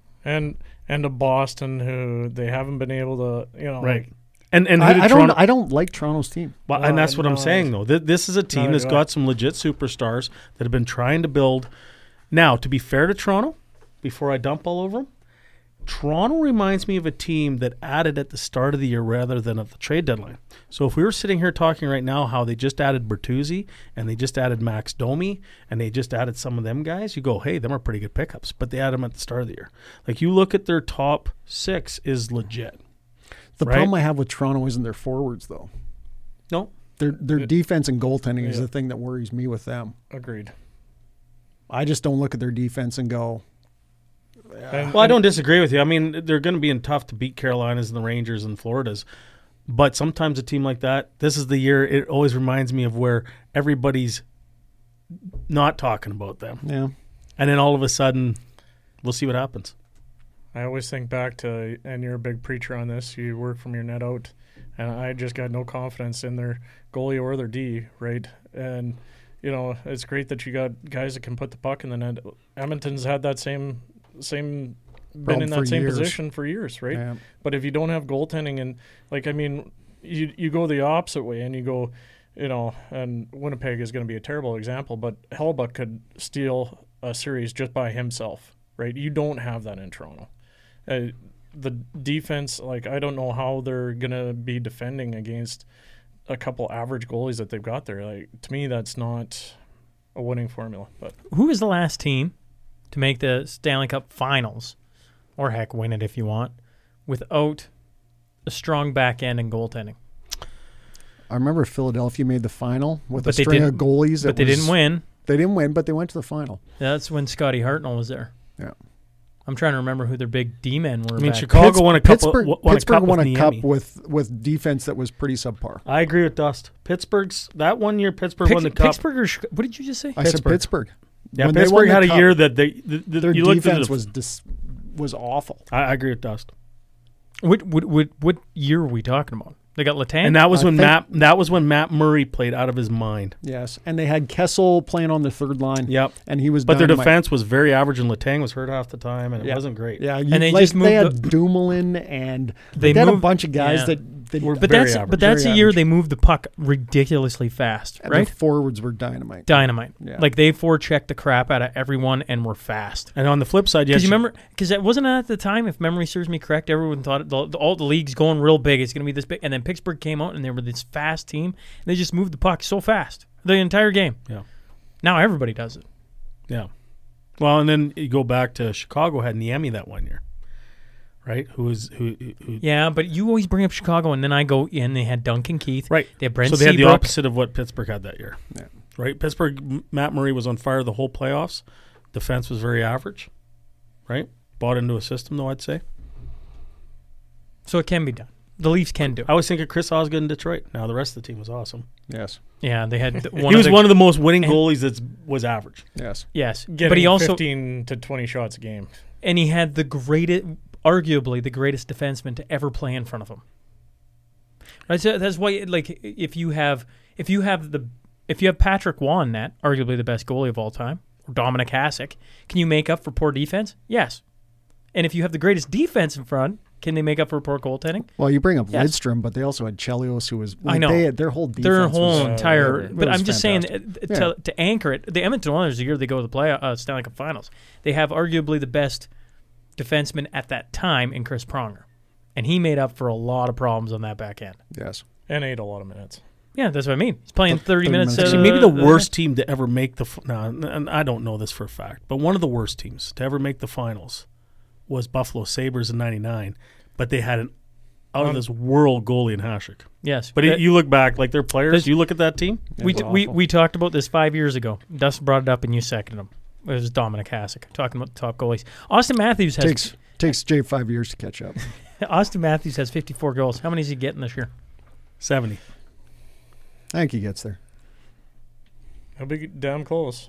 to Boston, who they haven't been able to, you know. Right. Like, and I don't like Toronto's team. Well, and that's what I'm saying, though. This is a team that's got some legit superstars that have been trying to build. Now, to be fair to Toronto, before I dump all over them, Toronto reminds me of a team that added at the start of the year rather than at the trade deadline. So if we were sitting here talking right now how they just added Bertuzzi and they just added Max Domi and they just added some of them guys, you go, hey, them are pretty good pickups. But they added them at the start of the year. Like, you look at their top 6 is legit. The problem I have with Toronto isn't their forwards, though. No. Their defense and goaltending is the thing that worries me with them. Agreed. I just don't look at their defense and go. Well, I don't disagree with you. I mean, they're going to be tough to beat Carolinas and the Rangers and Floridas. But sometimes a team like that, this is the year, it always reminds me of where everybody's not talking about them. Yeah. And then all of a sudden, we'll see what happens. I always think back to, and you're a big preacher on this, you work from your net out, and I just got no confidence in their goalie or their D, right? And, you know, it's great that you got guys that can put the puck in the net. Edmonton's had that same been in that same position for years, right? Yeah. But if you don't have goaltending and, like, I mean, you go the opposite way and you go, you know, and Winnipeg is going to be a terrible example, but Hellbuck could steal a series just by himself, right? You don't have that in Toronto. The defense, like, I don't know how they're going to be defending against a couple average goalies that they've got there. Like, to me, that's not a winning formula. But who was the last team to make the Stanley Cup Finals, or heck, win it if you want, without a strong back end and goaltending? I remember Philadelphia made the final with a string of goalies. But they didn't win. They didn't win, but they went to the final. That's when Scotty Hartnell was there. Yeah. I'm trying to remember who their big D-men were. I mean, back Chicago won a couple. Pittsburgh won a cup Niemi. with defense that was pretty subpar. I agree with Dust. That 1 year Pittsburgh won the cup. Pittsburgh or what did you just say? I said Pittsburgh. Yeah, When Pittsburgh had a cup, year that their defense was awful. I agree with Dust. What year are we talking about? They got Letang, and that was when Matt Murray played out of his mind. Yes, and they had Kessel playing on the third line. Yep, and he was. But dynamite. their defense was very average, and Letang was hurt half the time, and it wasn't great. Yeah, and they just moved. They had Dumoulin, and they had a bunch of guys that were but very that's average. But that's a year they moved the puck ridiculously fast, and right? Their forwards were dynamite. Yeah. Like they forechecked the crap out of everyone and were fast. And on the flip side, because you remember, because that wasn't at the time, if memory serves me correct, everyone thought all the league's going real big. It's going to be this big, and then Pittsburgh came out and they were this fast team. And they just moved the puck so fast the entire game. Yeah. Now everybody does it. Yeah. Well, and then you go back to Chicago had Niemi that 1 year. Right, who? Yeah, but you always bring up Chicago, and then I go, and they had Duncan Keith. Right, they had Brent So they had the Seabrook. opposite of what Pittsburgh had that year. Yeah. Right, Pittsburgh, Matt Murray was on fire the whole playoffs. Defense was very average. Right, bought into a system though, I'd say. So it can be done. The Leafs can do it. I always think of Chris Osgood in Detroit. Now the rest of the team was awesome. Yes. Yeah, they had. He was one of the most winning goalies that was average. Yes. Yes, getting but he also 15 to 20 shots a game, and he had arguably the greatest defenseman to ever play in front of him. Right, so that's why, like, if you have Patrick Waugh in net, arguably the best goalie of all time, or Dominic Hasek, can you make up for poor defense? Yes. And if you have the greatest defense in front, can they make up for poor goaltending? Well, you bring up Lidstrom, but they also had Chelios, who was. I know their whole defense. Entire. But I'm just fantastic. saying to anchor it. The Edmonton Oilers, the year they go to the Stanley Cup Finals, they have arguably the best defenseman at that time in Chris Pronger, and he made up for a lot of problems on that back end. Yes, and ate a lot of minutes. Yeah, that's what I mean. He's playing 30 minutes. Actually, maybe the worst team to ever make the. And I don't know this for a fact, but one of the worst teams to ever make the finals was Buffalo Sabres in '99, but they had an out of this world goalie in Hasek. Yes, but you look back, like their players. You look at that team. We talked about this 5 years ago. Dust brought it up, and you seconded him. It was Dominic Hasek talking about the top goalies. Austin Matthews takes Jay 5 years to catch up. Austin Matthews has 54 goals. How many is he getting this year? 70. I think he gets there. He'll be damn close.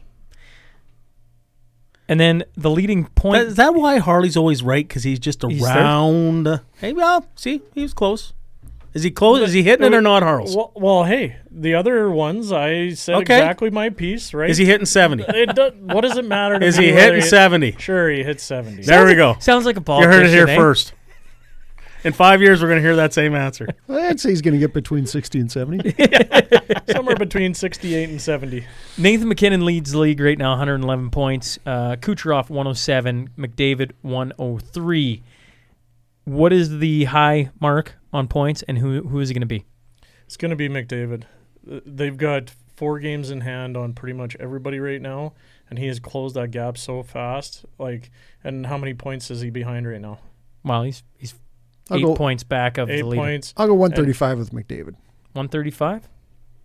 And then the leading point. Is that why Harley's always right? Because he's just around. Hey, well, see, he was close. Is he close? Is he hitting it or not, Harles? Well, hey, the other ones, I said exactly my piece, right? Is he hitting 70? What does it matter to Is me he hitting 70? Sure, he hit 70. There we go. Sounds like a You politician. heard it here first. In 5 years, we're going to hear that same answer. I'd say he's going to get between 60 and 70. Somewhere between 68 and 70. Nathan McKinnon leads the league right now, 111 points. Kucherov, 107. McDavid, 103. What is the high mark on points, and who is it going to be? It's going to be McDavid. They've got 4 games in hand on pretty much everybody right now, and he has closed that gap so fast. And how many points is he behind right now? Well, he's 8 points back of the leader. 8 points. I'll go 135 with McDavid. 135?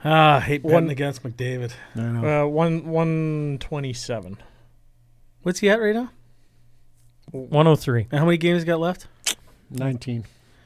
I hate betting against McDavid. I know. 127. What's he at right now? 103. And how many games he got left? 19.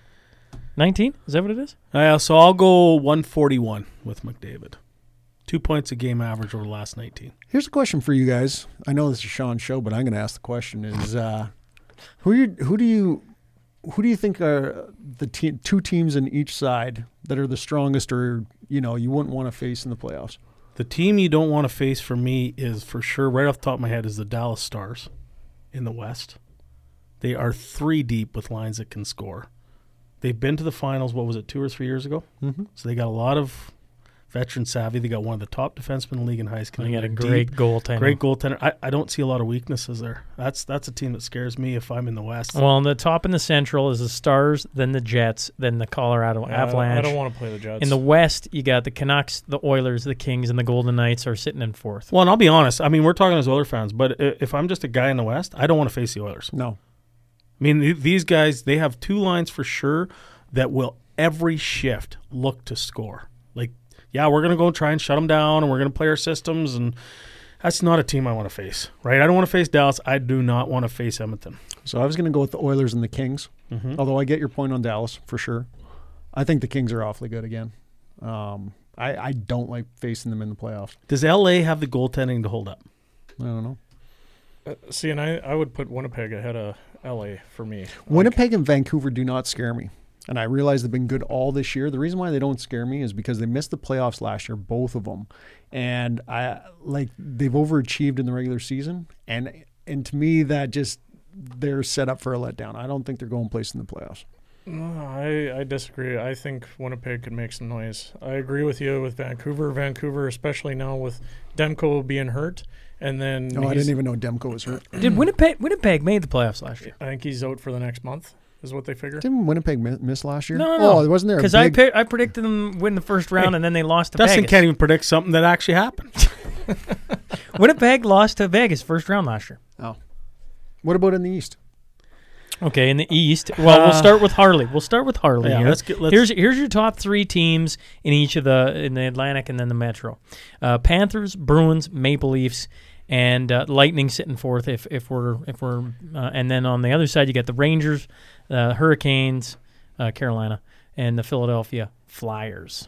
19? Is that what it is? So I'll go 141 with McDavid. 2 points a game average over the last 19. Here's a question for you guys. I know this is Sean's show, but I'm going to ask the question: is who do you think are the two teams in each side that are the strongest, or you wouldn't want to face in the playoffs? The team you don't want to face for me is for sure, right off the top of my head, is the Dallas Stars in the West. They are 3 deep with lines that can score. They've been to the finals, 2 or 3 years ago? Mm-hmm. So they got a lot of veteran savvy. They got one of the top defensemen in the league in high school. They got a great goaltender. Great goaltender. I don't see a lot of weaknesses there. That's a team that scares me if I'm in the West. Well, on the top in the Central is the Stars, then the Jets, then the Colorado Avalanche. I don't want to play the Jets. In the West, you got the Canucks, the Oilers, the Kings, and the Golden Knights are sitting in 4th. Well, and I'll be honest. I mean, we're talking as Oilers fans, but if I'm just a guy in the West, I don't want to face the Oilers. No. I mean, these guys, they have 2 lines for sure that will every shift look to score. Like, yeah, we're going to go try and shut them down, and we're going to play our systems, and that's not a team I want to face, right? I don't want to face Dallas. I do not want to face Edmonton. So I was going to go with the Oilers and the Kings, although I get your point on Dallas for sure. I think the Kings are awfully good again. I don't like facing them in the playoffs. Does L.A. have the goaltending to hold up? I don't know. See, and I would put Winnipeg ahead of L.A. for me. Winnipeg and Vancouver do not scare me. And I realize they've been good all this year. The reason why they don't scare me is because they missed the playoffs last year, both of them. And they've overachieved in the regular season. And to me, that just, they're set up for a letdown. I don't think they're going place in the playoffs. No, I disagree. I think Winnipeg could make some noise. I agree with you with Vancouver. Vancouver, especially now with Demko being hurt. And then I didn't even know Demko was hurt. Did Winnipeg made the playoffs last year? I think he's out for the next month, is what they figure. Didn't Winnipeg miss last year? No. Oh, wasn't there? Because I predicted them win the first round, and then they lost to Dustin Vegas. can't even predict something that actually happened. Winnipeg lost to Vegas first round last year. Oh. What about in the East? Okay, in the East, well, we'll start with Harley. Yeah, here. Here's your top 3 teams in each of in the Atlantic and then the Metro: Panthers, Bruins, Maple Leafs, and Lightning sitting 4th. If we're and then on the other side you got the Rangers, Hurricanes, Carolina, and the Philadelphia Flyers.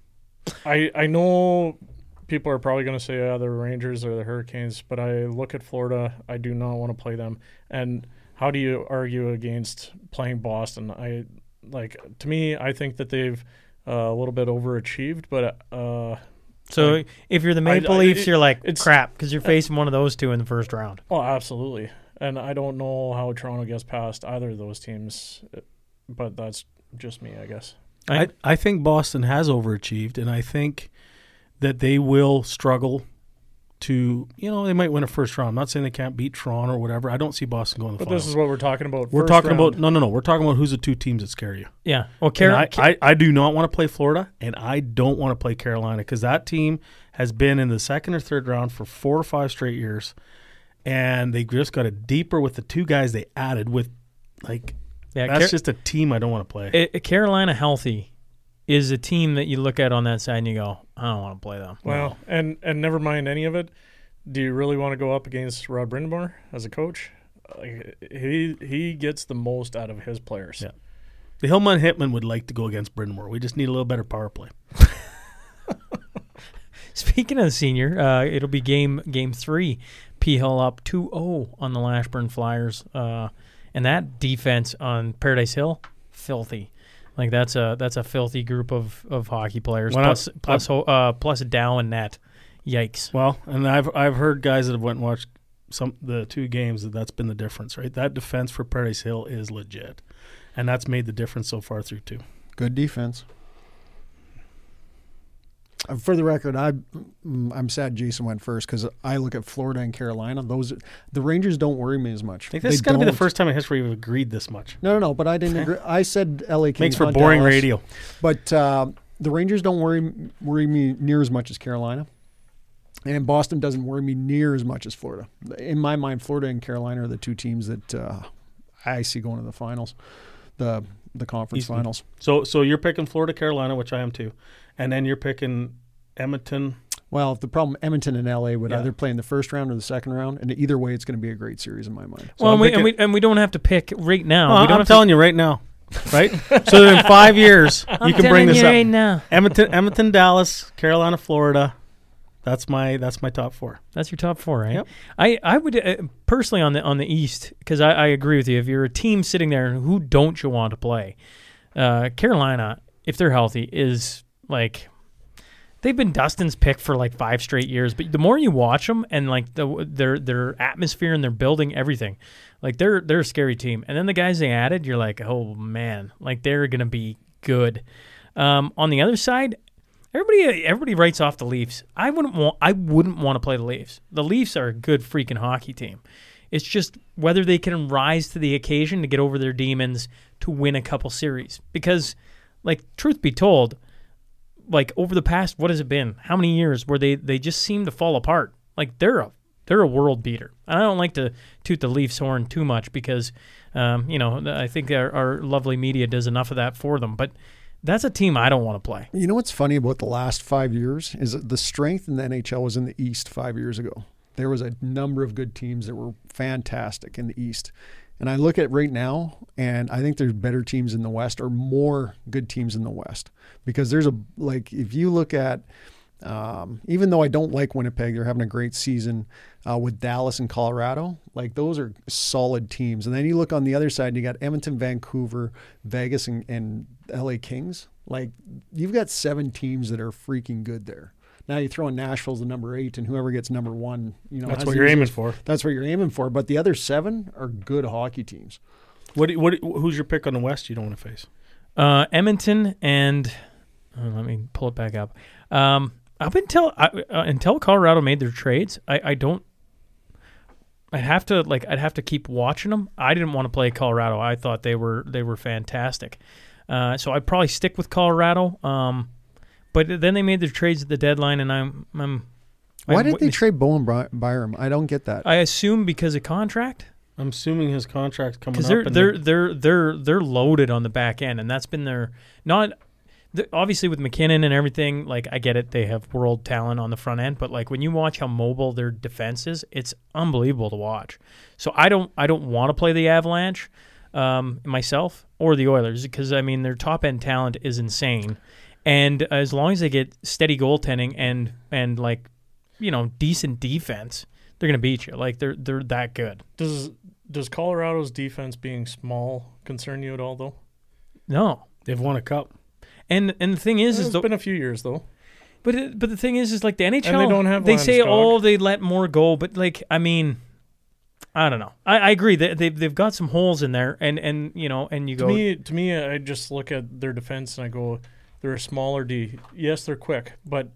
I know people are probably going to say the Rangers or the Hurricanes, but I look at Florida. I do not want to play them. And how do you argue against playing Boston? To me, I think that they've a little bit overachieved, but so if you're the Maple Leafs, you're like crap because you're facing one of those two in the first round. Oh, absolutely. And I don't know how Toronto gets past either of those teams, but that's just me, I guess. I think Boston has overachieved, and I think that they will struggle to, they might win a first round. I'm not saying they can't beat Toronto or whatever. I don't see Boston going to the finals. finals. This is what we're talking about. We're talking about no. We're talking about who's the 2 teams that scare you. Yeah. Well, I do not want to play Florida, and I don't want to play Carolina because that team has been in the second or third round for 4 or 5 straight years, and they just got it deeper with the 2 guys they added. That's just a team I don't want to play. Carolina healthy is a team that you look at on that side and you go, I don't want to play them. Well, and never mind any of it. Do you really want to go up against Rod Brind'Amour as a coach? He gets the most out of his players. Yeah. The Hillman Hitman would like to go against Brind'Amour. We just need a little better power play. Speaking of the senior, it'll be game 3. P. Hill up 2-0 on the Lashburn Flyers. And that defense on Paradise Hill, filthy. That's a filthy group of hockey players. Plus Dow and net. Yikes. Well, and I've heard guys that have went and watched the 2 games that's been the difference, right? That defense for Paradise Hill is legit, and that's made the difference so far through 2. Good defense. For the record, I'm sad Jason went first because I look at Florida and Carolina. The Rangers don't worry me as much. I think this is going to be the first time in history we've agreed this much. No, but I didn't agree. I said LA Kings. Makes for boring Dallas, radio. But the Rangers don't worry me near as much as Carolina. And Boston doesn't worry me near as much as Florida. In my mind, Florida and Carolina are the 2 teams that I see going to the finals, the conference finals. So you're picking Florida, Carolina, which I am too. And then you're picking Edmonton. Well, the problem, Edmonton and LA would Yeah. either play in the first round or the second round, and either way, it's going to be a great series in my mind. So Well, I'm and we don't have to pick right now. Oh, we don't I'm have telling you right now, right? So that in 5 years, I'm you can bring telling this you up. right now. Edmonton, Dallas, Carolina, Florida. That's my top 4. That's your top 4, right? Yep. I would personally on the East, because I agree with you. If you're a team sitting there, who don't you want to play? Carolina, if they're healthy, is like they've been Dustin's pick for like 5 straight years. But the more you watch them and like their atmosphere and their building, everything, like they're a scary team. And then the guys they added, you're like, oh man, like they're gonna be good. On the other side, everybody writes off the Leafs. I wouldn't want to play the Leafs. The Leafs are a good freaking hockey team. It's just whether they can rise to the occasion to get over their demons to win a couple series. Because, like, truth be told, like over the past, what has it been? How many years where they just seem to fall apart? Like they're a world beater. And I don't like to toot the Leafs horn too much because, I think our lovely media does enough of that for them. But that's a team I don't want to play. You know what's funny about the last 5 years is that the strength in the NHL was in the East 5 years ago. There was a number of good teams that were fantastic in the East. And I look at right now, and I think there's better teams in the West or more good teams in the West. Because if you look at, even though I don't like Winnipeg, they're having a great season with Dallas and Colorado. Like those are solid teams. And then you look on the other side, you got Edmonton, Vancouver, Vegas, and LA Kings. Like you've got 7 teams that are freaking good there. Now you throw in Nashville's the number 8, and whoever gets number 1, that's what you're aiming for. That's what you're aiming for. But the other 7 are good hockey teams. Who's your pick on the West? You don't want to face Edmonton and let me pull it back up. Up until Colorado made their trades, I'd have to keep watching them. I didn't want to play Colorado. I thought they were fantastic. So I'd probably stick with Colorado. But then they made their trades at the deadline, and Why did they trade Bowen Byram? I don't get that. I assume because of contract. I'm assuming his contract's coming up. Because they're loaded on the back end, and that's been their obviously with McKinnon and everything. Like I get it, they have world talent on the front end, but like when you watch how mobile their defense is, it's unbelievable to watch. So I don't want to play the Avalanche myself or the Oilers because I mean their top end talent is insane. And as long as they get steady goaltending and like, decent defense, they're gonna beat you. Like they're that good. Does Colorado's defense being small concern you at all though? No, they've won a cup. And the thing is, it's been a few years though. But the thing is like the NHL. And they don't have. They say they let more go, but like I mean, I don't know. I agree that they've got some holes in there, and you go. To me, I just look at their defense and I go. They're a smaller D. Yes, they're quick, but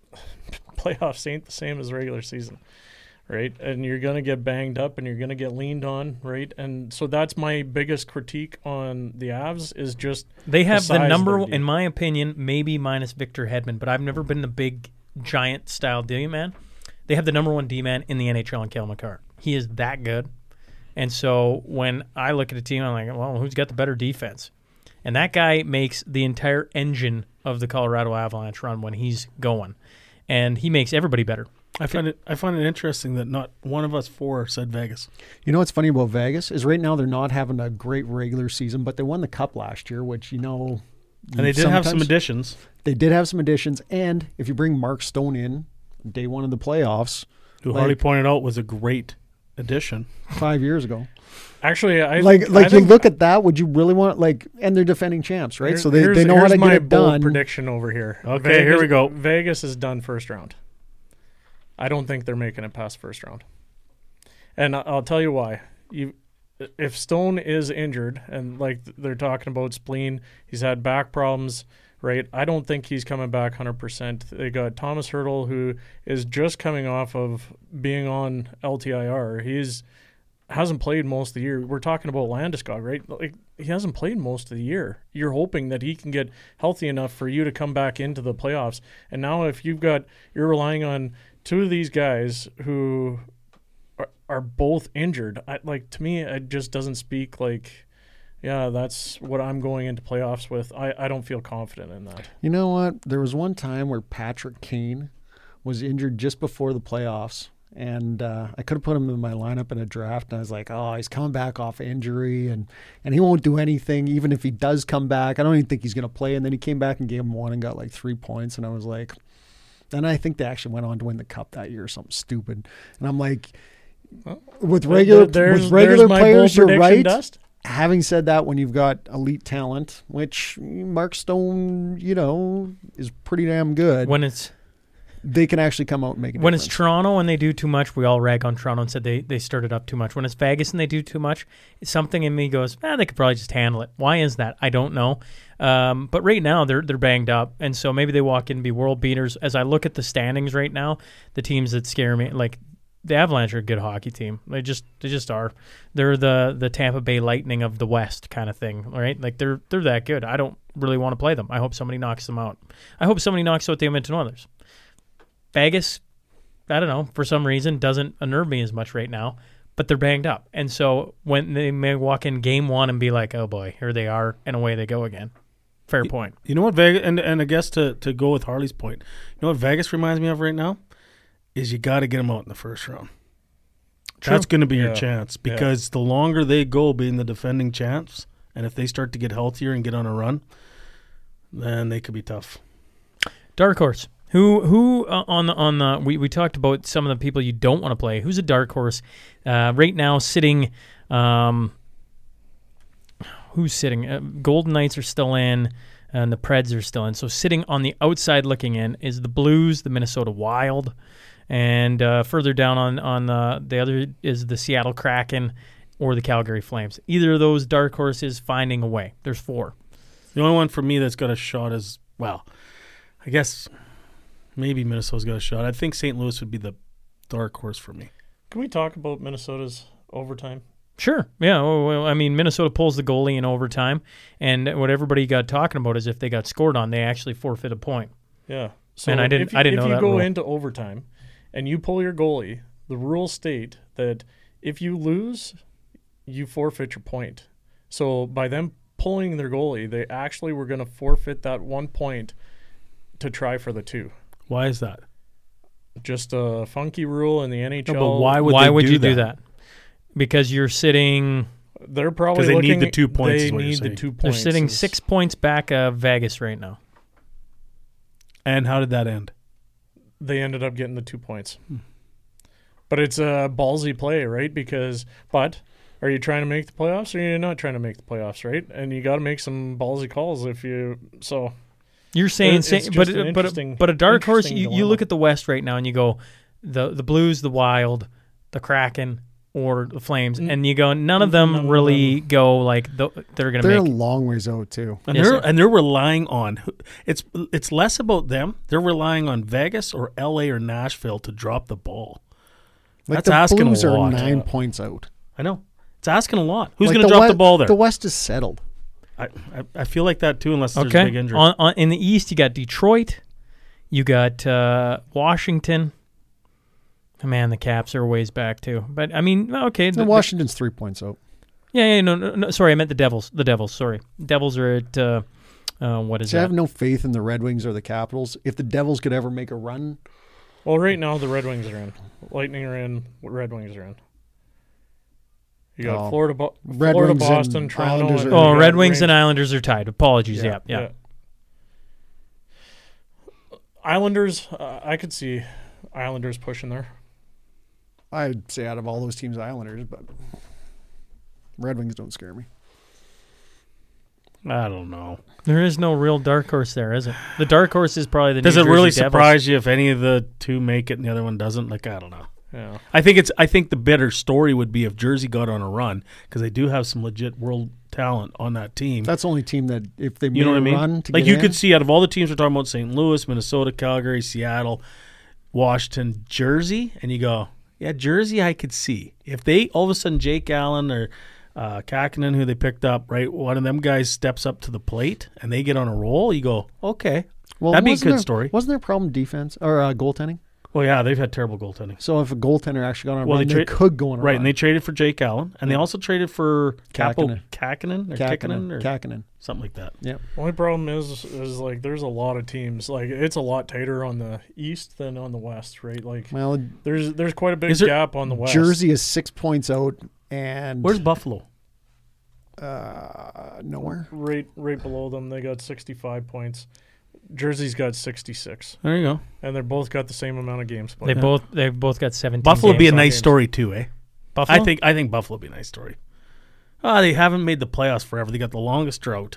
playoffs ain't the same as regular season, right? And you're going to get banged up and you're going to get leaned on, right? And so that's my biggest critique on the Avs is just they have the number, in in my opinion, maybe minus Victor Hedman, but I've never been a big giant style D-man. They have the number 1 D-man in the NHL in Cale Makar. He is that good. And so when I look at a team, I'm like, well, who's got the better defense? And that guy makes the entire engine of the Colorado Avalanche run when he's going. And he makes everybody better. I find it interesting that not one of us 4 said Vegas. You know what's funny about Vegas is right now they're not having a great regular season, but they won the Cup last year, which and they did have some additions. They did have some additions, and if you bring Mark Stone in day 1 of the playoffs, who Harley pointed out was a great addition 5 years ago. Actually, I you look at that. Would you really want and they're defending champs, right? So they know how to get it done. Prediction over here. Okay, here we go. Vegas is done first round. I don't think they're making it past first round, and I'll tell you why. If Stone is injured and like they're talking about spleen, he's had back problems, right? I don't think he's coming back 100%. They got Thomas Hertl, who is just coming off of being on LTIR. Hasn't played most of the year. We're talking about Landeskog, right? Like he hasn't played most of the year. You're hoping that he can get healthy enough for you to come back into the playoffs. And now if you're relying on 2 of these guys who are both injured, to me it just doesn't speak like, yeah, that's what I'm going into playoffs with. I don't feel confident in that. You know what? There was one time where Patrick Kane was injured just before the playoffs, and I could have put him in my lineup in a draft, and I was like, oh, he's coming back off injury, and he won't do anything even if he does come back. I don't even think he's going to play. And then he came back in game 1 and got like 3 points, and I was like, and I think they actually went on to win the cup that year or something stupid. And I'm like, with regular players, you're right. Dust. Having said that, when you've got elite talent, which Mark Stone, is pretty damn good. They can actually come out and make a difference. When it's Toronto and they do too much, we all rag on Toronto and said they started up too much. When it's Vegas and they do too much, something in me goes, they could probably just handle it. Why is that? I don't know. But right now they're banged up, and so maybe they walk in and be world beaters. As I look at the standings right now, the teams that scare me, like the Avalanche are a good hockey team. They just are. They're the Tampa Bay Lightning of the West kind of thing, right? Like they're that good. I don't really want to play them. I hope somebody knocks them out. I hope somebody knocks out the Edmonton Oilers. Vegas, I don't know, for some reason doesn't unnerve me as much right now, but they're banged up. And so when they may walk in game 1 and be like, oh boy, here they are, and away they go again. Fair point. You know what, Vegas, and I guess to go with Harley's point, you know what Vegas reminds me of right now? Is you got to get them out in the first round. True. That's going to be your chance, because the longer they go being the defending champs, and if they start to get healthier and get on a run, then they could be tough. Dark horse. Who on the we talked about some of the people you don't want to play. Who's a dark horse right now sitting? Who's sitting? Golden Knights are still in, and the Preds are still in. So sitting on the outside looking in is the Blues, the Minnesota Wild, and further down on the other is the Seattle Kraken or the Calgary Flames. Either of those dark horses finding a way. There's 4. The only one for me that's got a shot is, well, I guess maybe Minnesota's got a shot. I think St. Louis would be the dark horse for me. Can we talk about Minnesota's overtime? Sure. Yeah. Well, I mean, Minnesota pulls the goalie in overtime, and what everybody got talking about is if they got scored on, they actually forfeit a point. Yeah. So and I didn't know that. If you go rule. into overtime and you pull your goalie, the rules state that if you lose, you forfeit your point. So by them pulling their goalie, they actually were going to forfeit that 1 point to try for the 2. Why is that? Just a funky rule in the NHL. No, but why would you do that? Because you're sitting. They're probably because they need the 2 points. They need the 2 points. They're sitting 6 points back of Vegas right now. And how did that end? They ended up getting the 2 points. But it's a ballsy play, right? But are you trying to make the playoffs or are you not trying to make the playoffs, right? And you got to make some ballsy calls if you so. You're saying, but a dark horse. You look at the West right now, and you go, the Blues, the Wild, the Kraken, or the Flames, and you go, none of them really go like they're going to make. They're a long ways out too, and they're relying on. It's less about them. They're relying on Vegas or LA or Nashville to drop the ball. Like That's asking Blues a lot. Are 9 points out. I know. It's asking a lot. Who's going to drop the ball there? The West is settled. I feel like that too, unless there's a big injury. In the East, you got Detroit, you got Washington. Oh, man, the Caps are a ways back too. But I mean, okay. Washington's 3 points out. Yeah, no. Sorry, I meant the Devils. The Devils. Sorry, Devils are at what is that? I have no faith in the Red Wings or the Capitals. If the Devils could ever make a run, well, right now the Red Wings are in, Lightning are in, Red Wings are in. You got Florida, Boston, Toronto. Red Wings and Islanders are tied. Apologies. Yeah. Islanders, I could see Islanders pushing there. I'd say out of all those teams, Islanders, but Red Wings don't scare me. I don't know. There is no real dark horse there, is it? The dark horse is probably the New Does Jersey it really Devils. surprise you if any of the two make it and the other one doesn't? Like, I don't know. Yeah. I think the better story would be if Jersey got on a run, because they do have some legit world talent on that team. That's the only team that if they you know what I mean? Run to like get you in, could see out of all the teams we're talking about, St. Louis, Minnesota, Calgary, Seattle, Washington, Jersey, and you go, yeah, Jersey I could see. If they all of a sudden Jake Allen or Kakinen, who they picked up, right, one of them guys steps up to the plate and they get on a roll, you go, okay, that'd be a good story. Wasn't there a problem defense or goaltending? Well, yeah, they've had terrible goaltending. So if a goaltender actually got on a run, they they could go on a right, run. and they traded for Jake Allen, and they also traded for Kakkonen. Kakkonen, something like that. Yeah. Only problem is like there's a lot of teams. Like it's a lot tighter on the East than on the West, right? Like there's quite a big gap on the West. Jersey is 6 points out, and where's Buffalo? Nowhere. Right below them, they got 65 points. Jersey's got 66. There you go. And they're both got the same amount of games. They've both got 17. Buffalo would be a nice games. story too, eh? Buffalo? I think Buffalo would be a nice story. They haven't made the playoffs forever. They got the longest drought,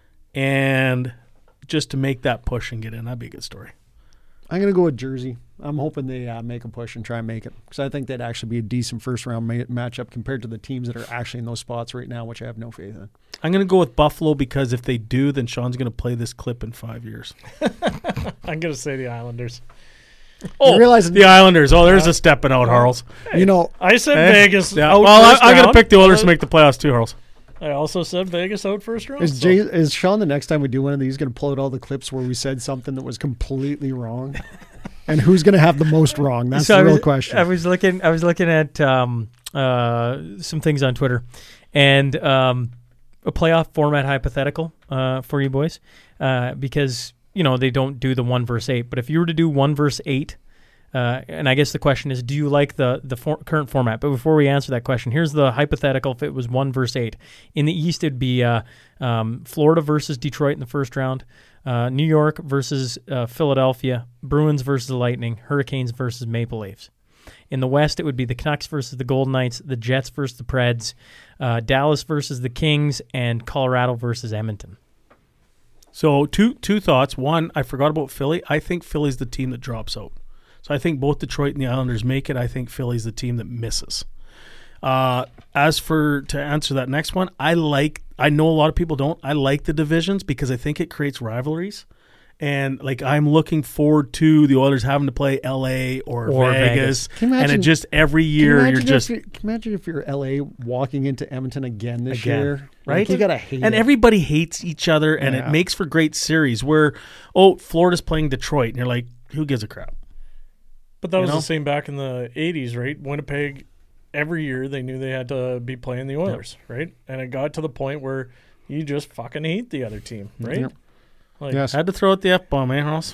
and just to make that push and get in, that'd be a good story. I'm going to go with Jersey. I'm hoping they make a push and try and make it, because I think that'd actually be a decent first-round matchup compared to the teams that are actually in those spots right now, which I have no faith in. I'm going to go with Buffalo because if they do, then Sean's going to play this clip in 5 years. I'm going to say the Islanders. Oh, the Islanders. Oh, there's a stepping out, Harles. I said Vegas. Yeah. Out Well, first I'm going to round. pick the Oilers to make the playoffs too, Harles. I also said Vegas out first round. Is Sean, the next time we do one of these, going to pull out all the clips where we said something that was completely wrong? And who's going to have the most wrong? That's the real question. I was looking at some things on Twitter, and a playoff format hypothetical for you boys, because they don't do the 1 versus 8. But if you were to do 1 versus 8, and I guess the question is, do you like the current format? But before we answer that question, here's the hypothetical if it was 1 versus 8. In the East, it'd be Florida versus Detroit in the first round, New York versus Philadelphia, Bruins versus the Lightning, Hurricanes versus Maple Leafs. In the West, it would be the Canucks versus the Golden Knights, the Jets versus the Preds, Dallas versus the Kings, and Colorado versus Edmonton. So two thoughts. One, I forgot about Philly. I think Philly's the team that drops out. So I think both Detroit and the Islanders make it. I think Philly's the team that misses. As for to answer that next one, I know a lot of people don't. I like the divisions because I think it creates rivalries. And I'm looking forward to the Oilers having to play LA or Vegas. And it just every year you're just. Can you imagine if you're LA walking into Edmonton again this year? Right? You got to hate it. And everybody hates each other, and it makes for great series where, Florida's playing Detroit, and you're like, who gives a crap? But that was the same back in the 80s, right? Winnipeg, every year they knew they had to be playing the Oilers, right? And it got to the point where you just fucking hate the other team, right? Yep. Yes. Had to throw out the F-bomb, eh, Ross?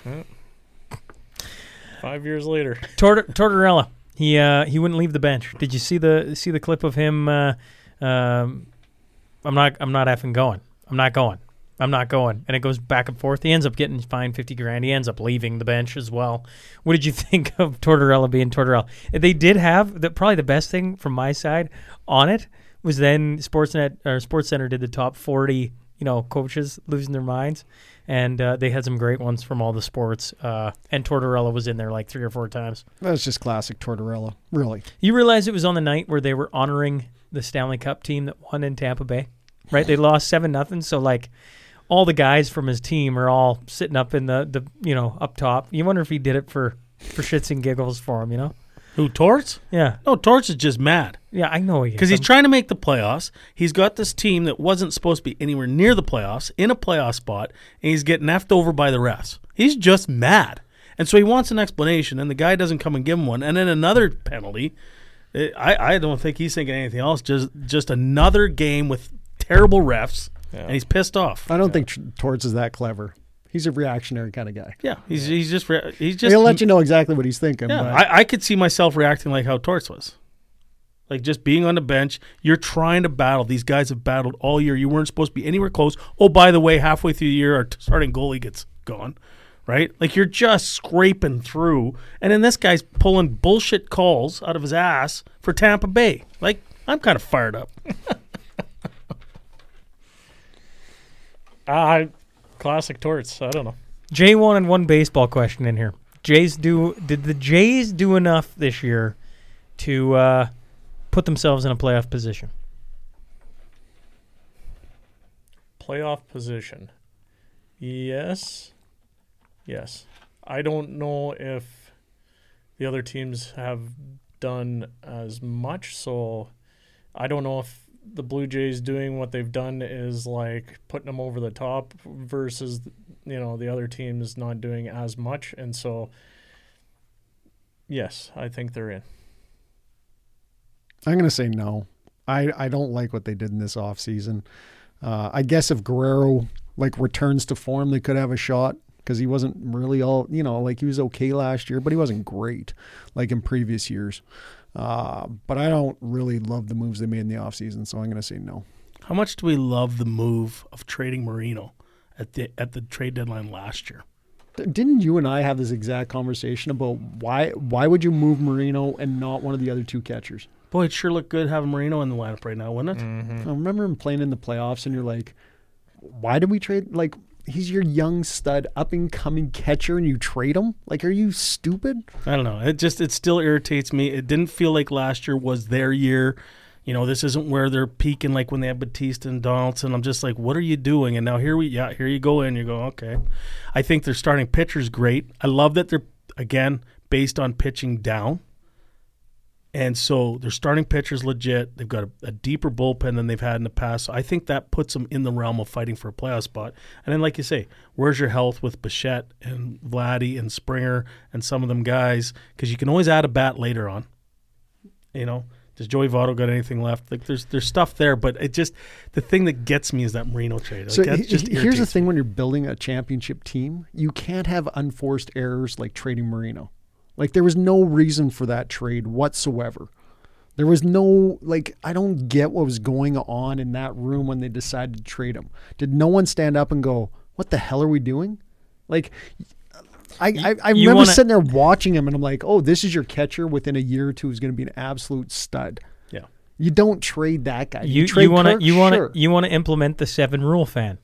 5 years later. Tortorella, he wouldn't leave the bench. Did you see the clip of him? I'm not effing going. I'm not going. And it goes back and forth. He ends up getting fined $50,000. He ends up leaving the bench as well. What did you think of Tortorella being Tortorella? They did have probably the best thing from my side on it was then Sportsnet or SportsCenter did the top 40 coaches losing their minds, and they had some great ones from all the sports. And Tortorella was in there like 3 or 4 times. That's just classic Tortorella, really. You realize it was on the night where they were honoring the Stanley Cup team that won in Tampa Bay, right? They lost 7-0, so all the guys from his team are all sitting up in the up top. You wonder if he did it for shits and giggles for him, Who, Torts? Yeah. No, Torts is just mad. Yeah, I know he is. Because he's trying to make the playoffs. He's got this team that wasn't supposed to be anywhere near the playoffs, in a playoff spot, and he's getting effed over by the refs. He's just mad. And so he wants an explanation, and the guy doesn't come and give him one. And then another penalty. I don't think he's thinking anything else. Just another game with terrible refs, and he's pissed off. I don't think Torts is that clever. He's a reactionary kind of guy. Yeah, he's just. He'll let you know exactly what he's thinking. Yeah, but. I could see myself reacting like how Torts was. Just being on the bench, you're trying to battle. These guys have battled all year. You weren't supposed to be anywhere close. Oh, by the way, halfway through the year, our starting goalie gets gone, right? You're just scraping through. And then this guy's pulling bullshit calls out of his ass for Tampa Bay. I'm kind of fired up. Classic Torts. I don't know. Jay wanted one baseball question in here. Did the Jays do enough this year to put themselves in a playoff position? Playoff position. Yes. I don't know if the other teams have done as much, so I don't know if the Blue Jays doing what they've done is putting them over the top versus the other teams not doing as much. And so Yes, I think they're in. I'm going to say no. I don't like what they did in this offseason. I guess if Guerrero returns to form, they could have a shot because he wasn't really all, he was okay last year, but he wasn't great like in previous years. But I don't really love the moves they made in the offseason, so I'm going to say no. How much do we love the move of trading Marino at the trade deadline last year? Didn't you and I have this exact conversation about why would you move Marino and not one of the other two catchers? Boy, it sure looked good having Marino in the lineup right now, wouldn't it? Mm-hmm. I remember him playing in the playoffs, and you're like, why did we trade? He's your young stud, up-and-coming catcher, and you trade him? Are you stupid? I don't know. It still irritates me. It didn't feel like last year was their year. This isn't where they're peaking like when they have Batista and Donaldson. I'm just like, what are you doing? And now here you go in. You go, okay. I think their starting pitcher's great. I love that they're, again, based on pitching down. And so their starting pitcher's legit. They've got a deeper bullpen than they've had in the past. So I think that puts them in the realm of fighting for a playoff spot. And then, like you say, where's your health with Bichette and Vladdy and Springer and some of them guys? Because you can always add a bat later on. Does Joey Votto got anything left? There's stuff there, but it just, the thing that gets me is that Marino trade. So here's the thing: when you're building a championship team, you can't have unforced errors like trading Marino. There was no reason for that trade whatsoever. There was no, I don't get what was going on in that room when they decided to trade him. Did no one stand up and go, what the hell are we doing? I remember sitting there watching him, and I'm like, oh, this is your catcher within a year or two who's going to be an absolute stud. Yeah. You don't trade that guy. You want to implement the 7 rule, fan.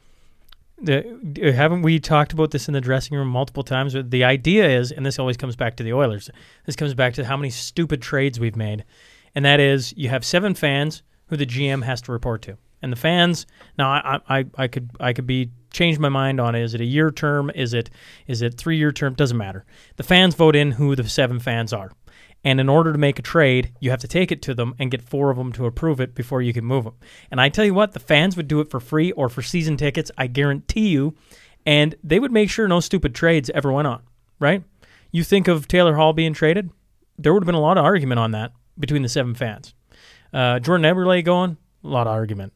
Haven't we talked about this in the dressing room multiple times? The idea is, and this always comes back to the Oilers, this comes back to how many stupid trades we've made, and that is you have 7 fans who the GM has to report to. And the fans, now I could change my mind on it. Is it a year term? Is it 3-year term? Doesn't matter. The fans vote in who the 7 fans are. And in order to make a trade, you have to take it to them and get 4 of them to approve it before you can move them. And I tell you what, the fans would do it for free or for season tickets, I guarantee you, and they would make sure no stupid trades ever went on, right? You think of Taylor Hall being traded, there would have been a lot of argument on that between the 7 fans. Jordan Eberle going, a lot of argument.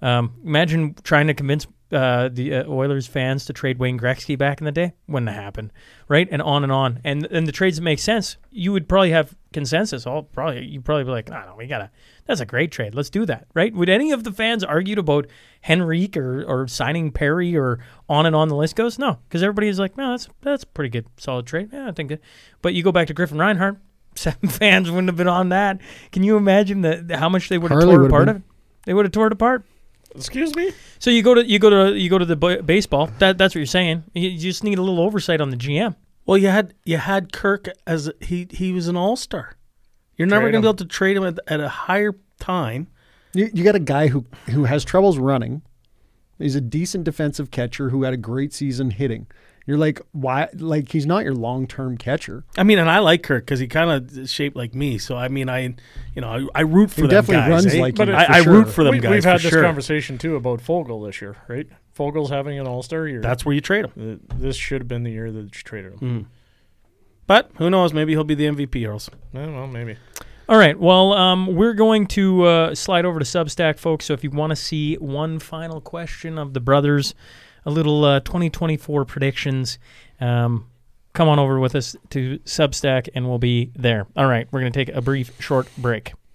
Imagine trying to convince the Oilers fans to trade Wayne Gretzky back in the day. Wouldn't have happened, right? And on and on. And the trades that make sense, you would probably have consensus. You'd probably be like, no, that's a great trade. Let's do that, right? Would any of the fans argued about Henrique or signing Perry or on and on the list goes? No, because everybody's like, no, that's a pretty good, solid trade. Yeah, I think that. But you go back to Griffin Reinhart, 7 fans wouldn't have been on that. Can you imagine how much they would have torn apart of it? They would have torn it apart. Excuse me? So you go to the baseball. That's what you're saying. You just need a little oversight on the GM. Well, you had Kirk as he was an all-star. You're never going to be able to trade him at a higher time. You got a guy who has troubles running. He's a decent defensive catcher who had a great season hitting. You're like, why? He's not your long-term catcher. I mean, and I like Kirk because he kind of shaped like me. So I mean, I root for them guys. He definitely runs like you. I root for them guys. We've had this conversation too about Fogle this year, right? Fogle's having an all-star year. That's where you trade him. This should have been the year that you traded him. Mm. But who knows? Maybe he'll be the MVP, Earls. Well, maybe. All right. Well, we're going to slide over to Substack, folks. So if you want to see one final question of the brothers, a little 2024 predictions, come on over with us to Substack, and we'll be there. All right. We're going to take a brief, short break.